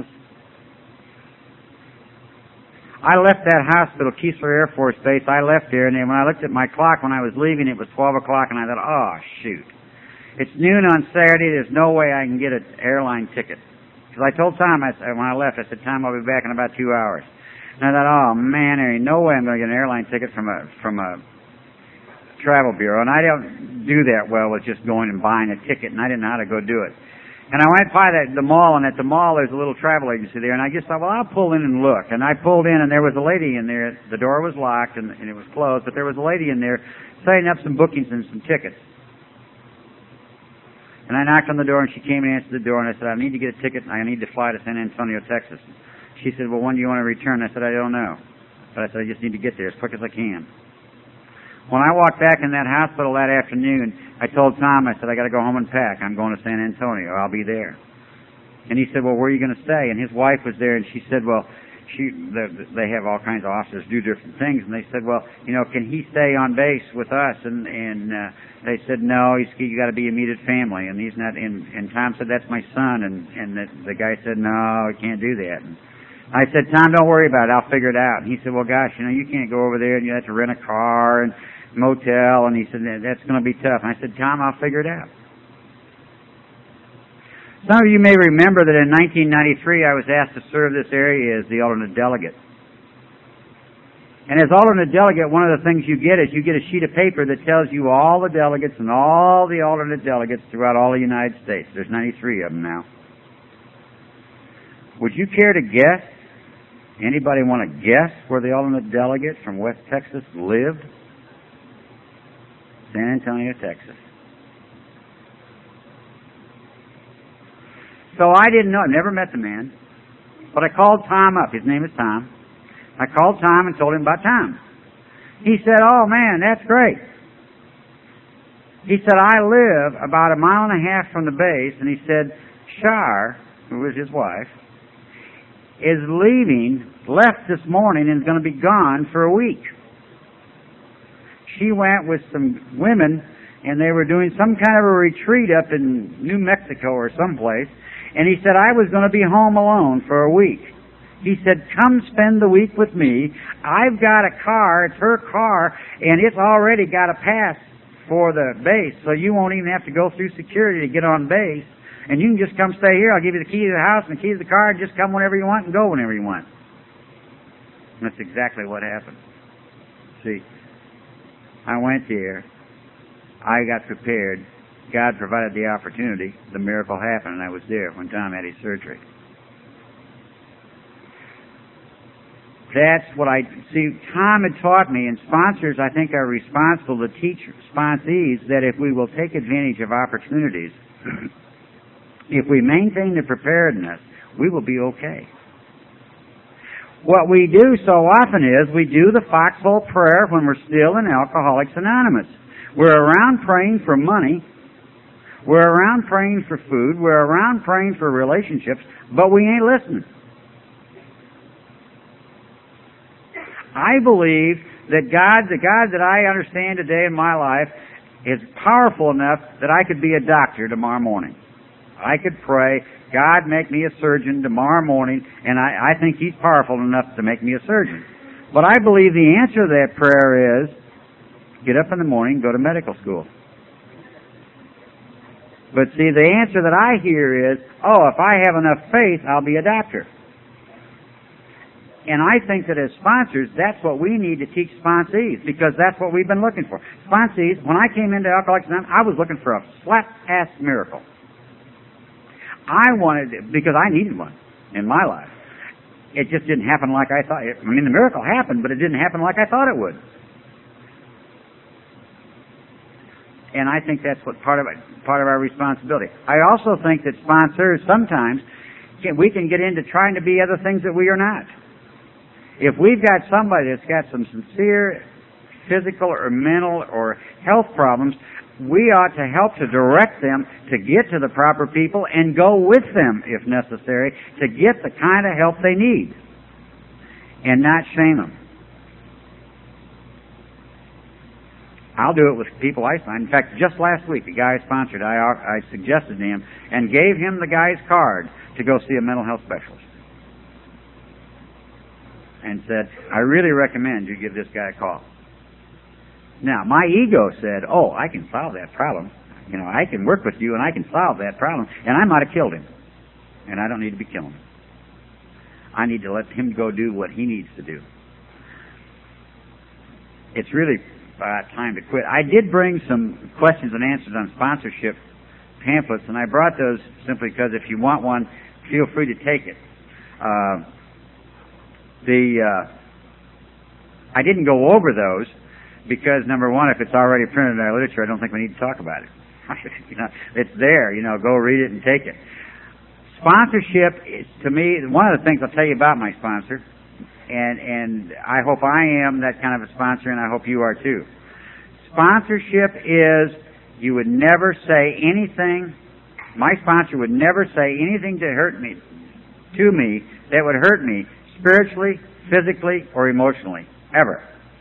I left that hospital, Keesler Air Force Base. I left there, and then when I looked at my clock when I was leaving, it was twelve o'clock, and I thought, oh, shoot. It's noon on Saturday. There's no way I can get an airline ticket. Because I told Tom, I said, when I left, I said, Tom, I'll be back in about two hours. And I thought, oh, man, there ain't no way I'm going to get an airline ticket from a from a travel bureau. And I don't do that well with just going and buying a ticket, and I didn't know how to go do it. And I went by the, the mall, and at the mall there's a little travel agency there, and I just thought, well, I'll pull in and look. And I pulled in, and there was a lady in there. The door was locked, and, and it was closed, but there was a lady in there setting up some bookings and some tickets. And I knocked on the door, and she came and answered the door, and I said, I need to get a ticket, and I need to fly to San Antonio, Texas. She said, well, when do you want to return? I said, I don't know. But I said, I just need to get there as quick as I can. When I walked back in that hospital that afternoon, I told Tom, I said, I got to go home and pack. I'm going to San Antonio. I'll be there. And he said, well, where are you going to stay? And his wife was there, and she said, well, she, they have all kinds of officers do different things. And they said, well, you know, can he stay on base with us? And, and uh, they said, no, he's, you got to be immediate family. And he's not. And, and Tom said, that's my son. And, and the, the guy said, no, he can't do that. And I said, Tom, don't worry about it. I'll figure it out. And he said, well, gosh, you know, you can't go over there and you have to rent a car and motel, and he said, that's going to be tough. And I said, Tom, I'll figure it out. Some of you may remember that in nineteen ninety-three I was asked to serve this area as the alternate delegate. And as alternate delegate, one of the things you get is you get a sheet of paper that tells you all the delegates and all the alternate delegates throughout all the United States. There's ninety-three of them now. Would you care to guess? Anybody want to guess where the alternate delegate from West Texas lived? San Antonio, Texas. So I didn't know. I never met the man. But I called Tom up. His name is Tom. I called Tom and told him about Tom. He said, oh, man, that's great. He said, I live about a mile and a half from the base. And he said, Shar, who was his wife, is leaving, left this morning, and is going to be gone for a week. She went with some women and they were doing some kind of a retreat up in New Mexico or someplace, and he said, I was going to be home alone for a week. He said, come spend the week with me. I've got a car, it's her car, and it's already got a pass for the base, so you won't even have to go through security to get on base, and you can just come stay here. I'll give you the key to the house and the key to the car, and just come whenever you want and go whenever you want. And that's exactly what happened. See, I went there, I got prepared, God provided the opportunity, the miracle happened, and I was there when Tom had his surgery. That's what I see. Tom had taught me, and sponsors, I think, are responsible to teach sponsees that if we will take advantage of opportunities, if we maintain the preparedness, we will be okay. What we do so often is we do the foxhole prayer when we're still in Alcoholics Anonymous. We're around praying for money. We're around praying for food. We're around praying for relationships, but we ain't listening. I believe that God, the God that I understand today in my life, is powerful enough that I could be a doctor tomorrow morning. I could pray, God, make me a surgeon tomorrow morning, and I, I think He's powerful enough to make me a surgeon. But I believe the answer to that prayer is, get up in the morning, go to medical school. But see, the answer that I hear is, oh, if I have enough faith, I'll be a doctor. And I think that as sponsors, that's what we need to teach sponsees, because that's what we've been looking for. Sponsees, when I came into Alcoholics Anonymous, I was looking for a slap-ass miracle. I wanted, because I needed one in my life. It just didn't happen like I thought. I mean, the miracle happened, but it didn't happen like I thought it would. And I think that's what part of it, part of our responsibility. I also think that sponsors sometimes can, we can get into trying to be other things that we are not. If we've got somebody that's got some sincere physical or mental or health problems, we ought to help to direct them to get to the proper people and go with them, if necessary, to get the kind of help they need and not shame them. I'll do it with people I find. In fact, just last week, the guy I sponsored, I, I suggested to him and gave him the guy's card to go see a mental health specialist. And said, I really recommend you give this guy a call. Now, my ego said, oh, I can solve that problem. You know, I can work with you and I can solve that problem. And I might have killed him. And I don't need to be killing him. I need to let him go do what he needs to do. It's really uh, time to quit. I did bring some questions and answers on sponsorship pamphlets, and I brought those simply because if you want one, feel free to take it. Uh, The uh, I didn't go over those because, number one, if it's already printed in our literature, I don't think we need to talk about it. You know, it's there. You know, go read it and take it. Sponsorship is, to me, one of the things I'll tell you about my sponsor, and and I hope I am that kind of a sponsor, and I hope you are too. Sponsorship is you would never say anything. My sponsor would never say anything to hurt me, to me, that would hurt me. Spiritually, physically, or emotionally. Ever.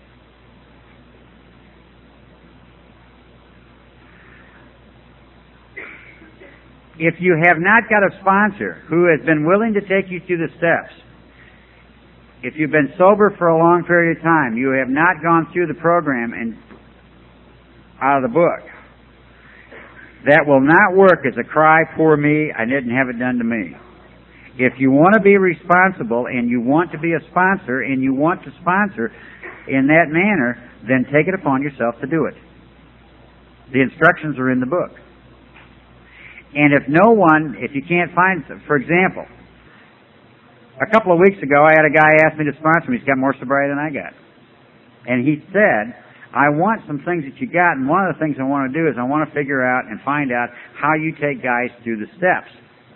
If you have not got a sponsor who has been willing to take you through the steps, if you've been sober for a long period of time, you have not gone through the program and out of the book, that will not work as a cry, poor me, I didn't have it done to me. If you want to be responsible and you want to be a sponsor and you want to sponsor in that manner, then take it upon yourself to do it. The instructions are in the book. And if no one, if you can't find, for example, a couple of weeks ago I had a guy ask me to sponsor me. He's got more sobriety than I got. And he said, I want some things that you got, and one of the things I want to do is I want to figure out and find out how you take guys through the steps.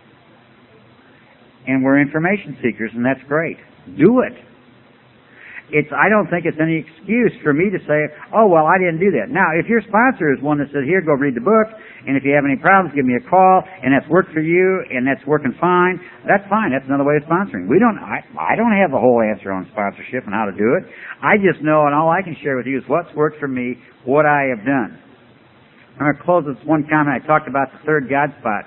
And we're information seekers, and that's great. Do it. It's, I don't think it's any excuse for me to say, oh, well, I didn't do that. Now, if your sponsor is one that says, here, go read the book, and if you have any problems, give me a call, and that's worked for you, and that's working fine, that's fine. That's another way of sponsoring. We don't, I, I don't have the whole answer on sponsorship and how to do it. I just know, and all I can share with you is what's worked for me, what I have done. I'm going to close with one comment. I talked about the third God spot.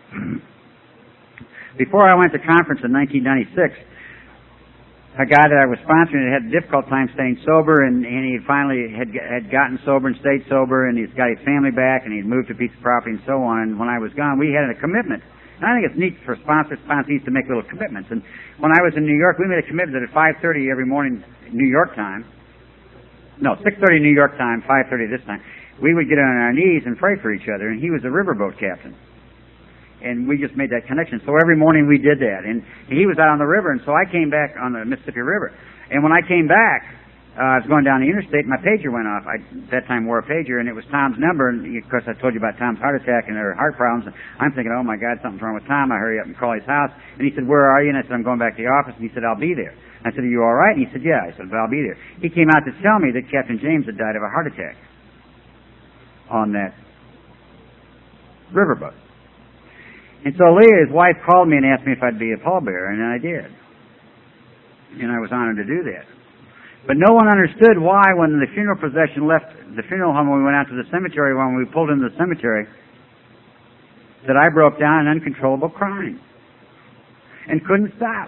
Before I went to conference in nineteen ninety-six, a guy that I was sponsoring had a difficult time staying sober, and, and he finally had had gotten sober and stayed sober, and he's got his family back, and he'd moved to a piece of property and so on. And when I was gone, we had a commitment. And I think it's neat for sponsors, sponsees to make little commitments. And when I was in New York, we made a commitment that at five thirty every morning, New York time, no, six thirty New York time, five thirty this time, we would get on our knees and pray for each other. And he was a riverboat captain. And we just made that connection. So every morning we did that. And he was out on the river, and so I came back on the Mississippi River. And when I came back, uh, I was going down the interstate, and my pager went off. I, at that time, wore a pager, and it was Tom's number. And, of course, I told you about Tom's heart attack and their heart problems. And I'm thinking, oh, my God, something's wrong with Tom. I hurry up and call his house. And he said, where are you? And I said, I'm going back to the office. And he said, I'll be there. I said, are you all right? And he said, yeah. I said, well, I'll be there. He came out to tell me that Captain James had died of a heart attack on that riverboat. And so Leah, his wife, called me and asked me if I'd be a pallbearer, and I did. And I was honored to do that. But no one understood why, when the funeral procession left the funeral home, when we went out to the cemetery, when we pulled into the cemetery, that I broke down in uncontrollable crying and couldn't stop.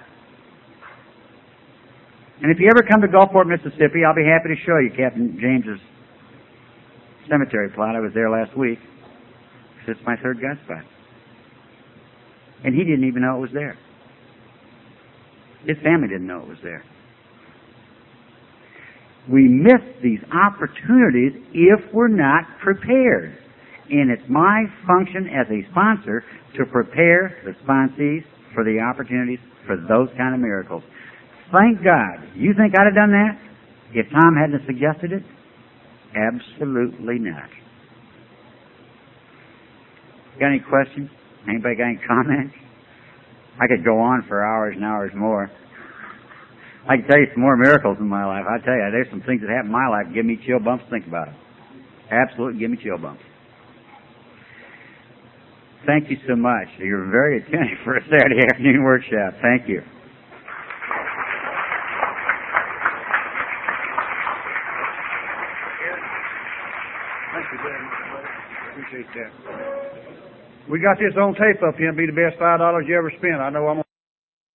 And if you ever come to Gulfport, Mississippi, I'll be happy to show you Captain James's cemetery plot. I was there last week. It's my third God spot. And he didn't even know it was there. His family didn't know it was there. We miss these opportunities if we're not prepared. And it's my function as a sponsor to prepare the sponsees for the opportunities for those kind of miracles. Thank God. You think I'd have done that if Tom hadn't suggested it? Absolutely not. Got any questions? Anybody got any comments? I could go on for hours and hours more. I can tell you some more miracles in my life. I tell you, there's some things that happen in my life that give me chill bumps. Think about it. Absolutely give me chill bumps. Thank you so much. You're very attentive for a Saturday afternoon workshop. Thank you. Thank you very much. Appreciate that. We got this on tape up here. It'll be the best five dollars you ever spent. I know I'm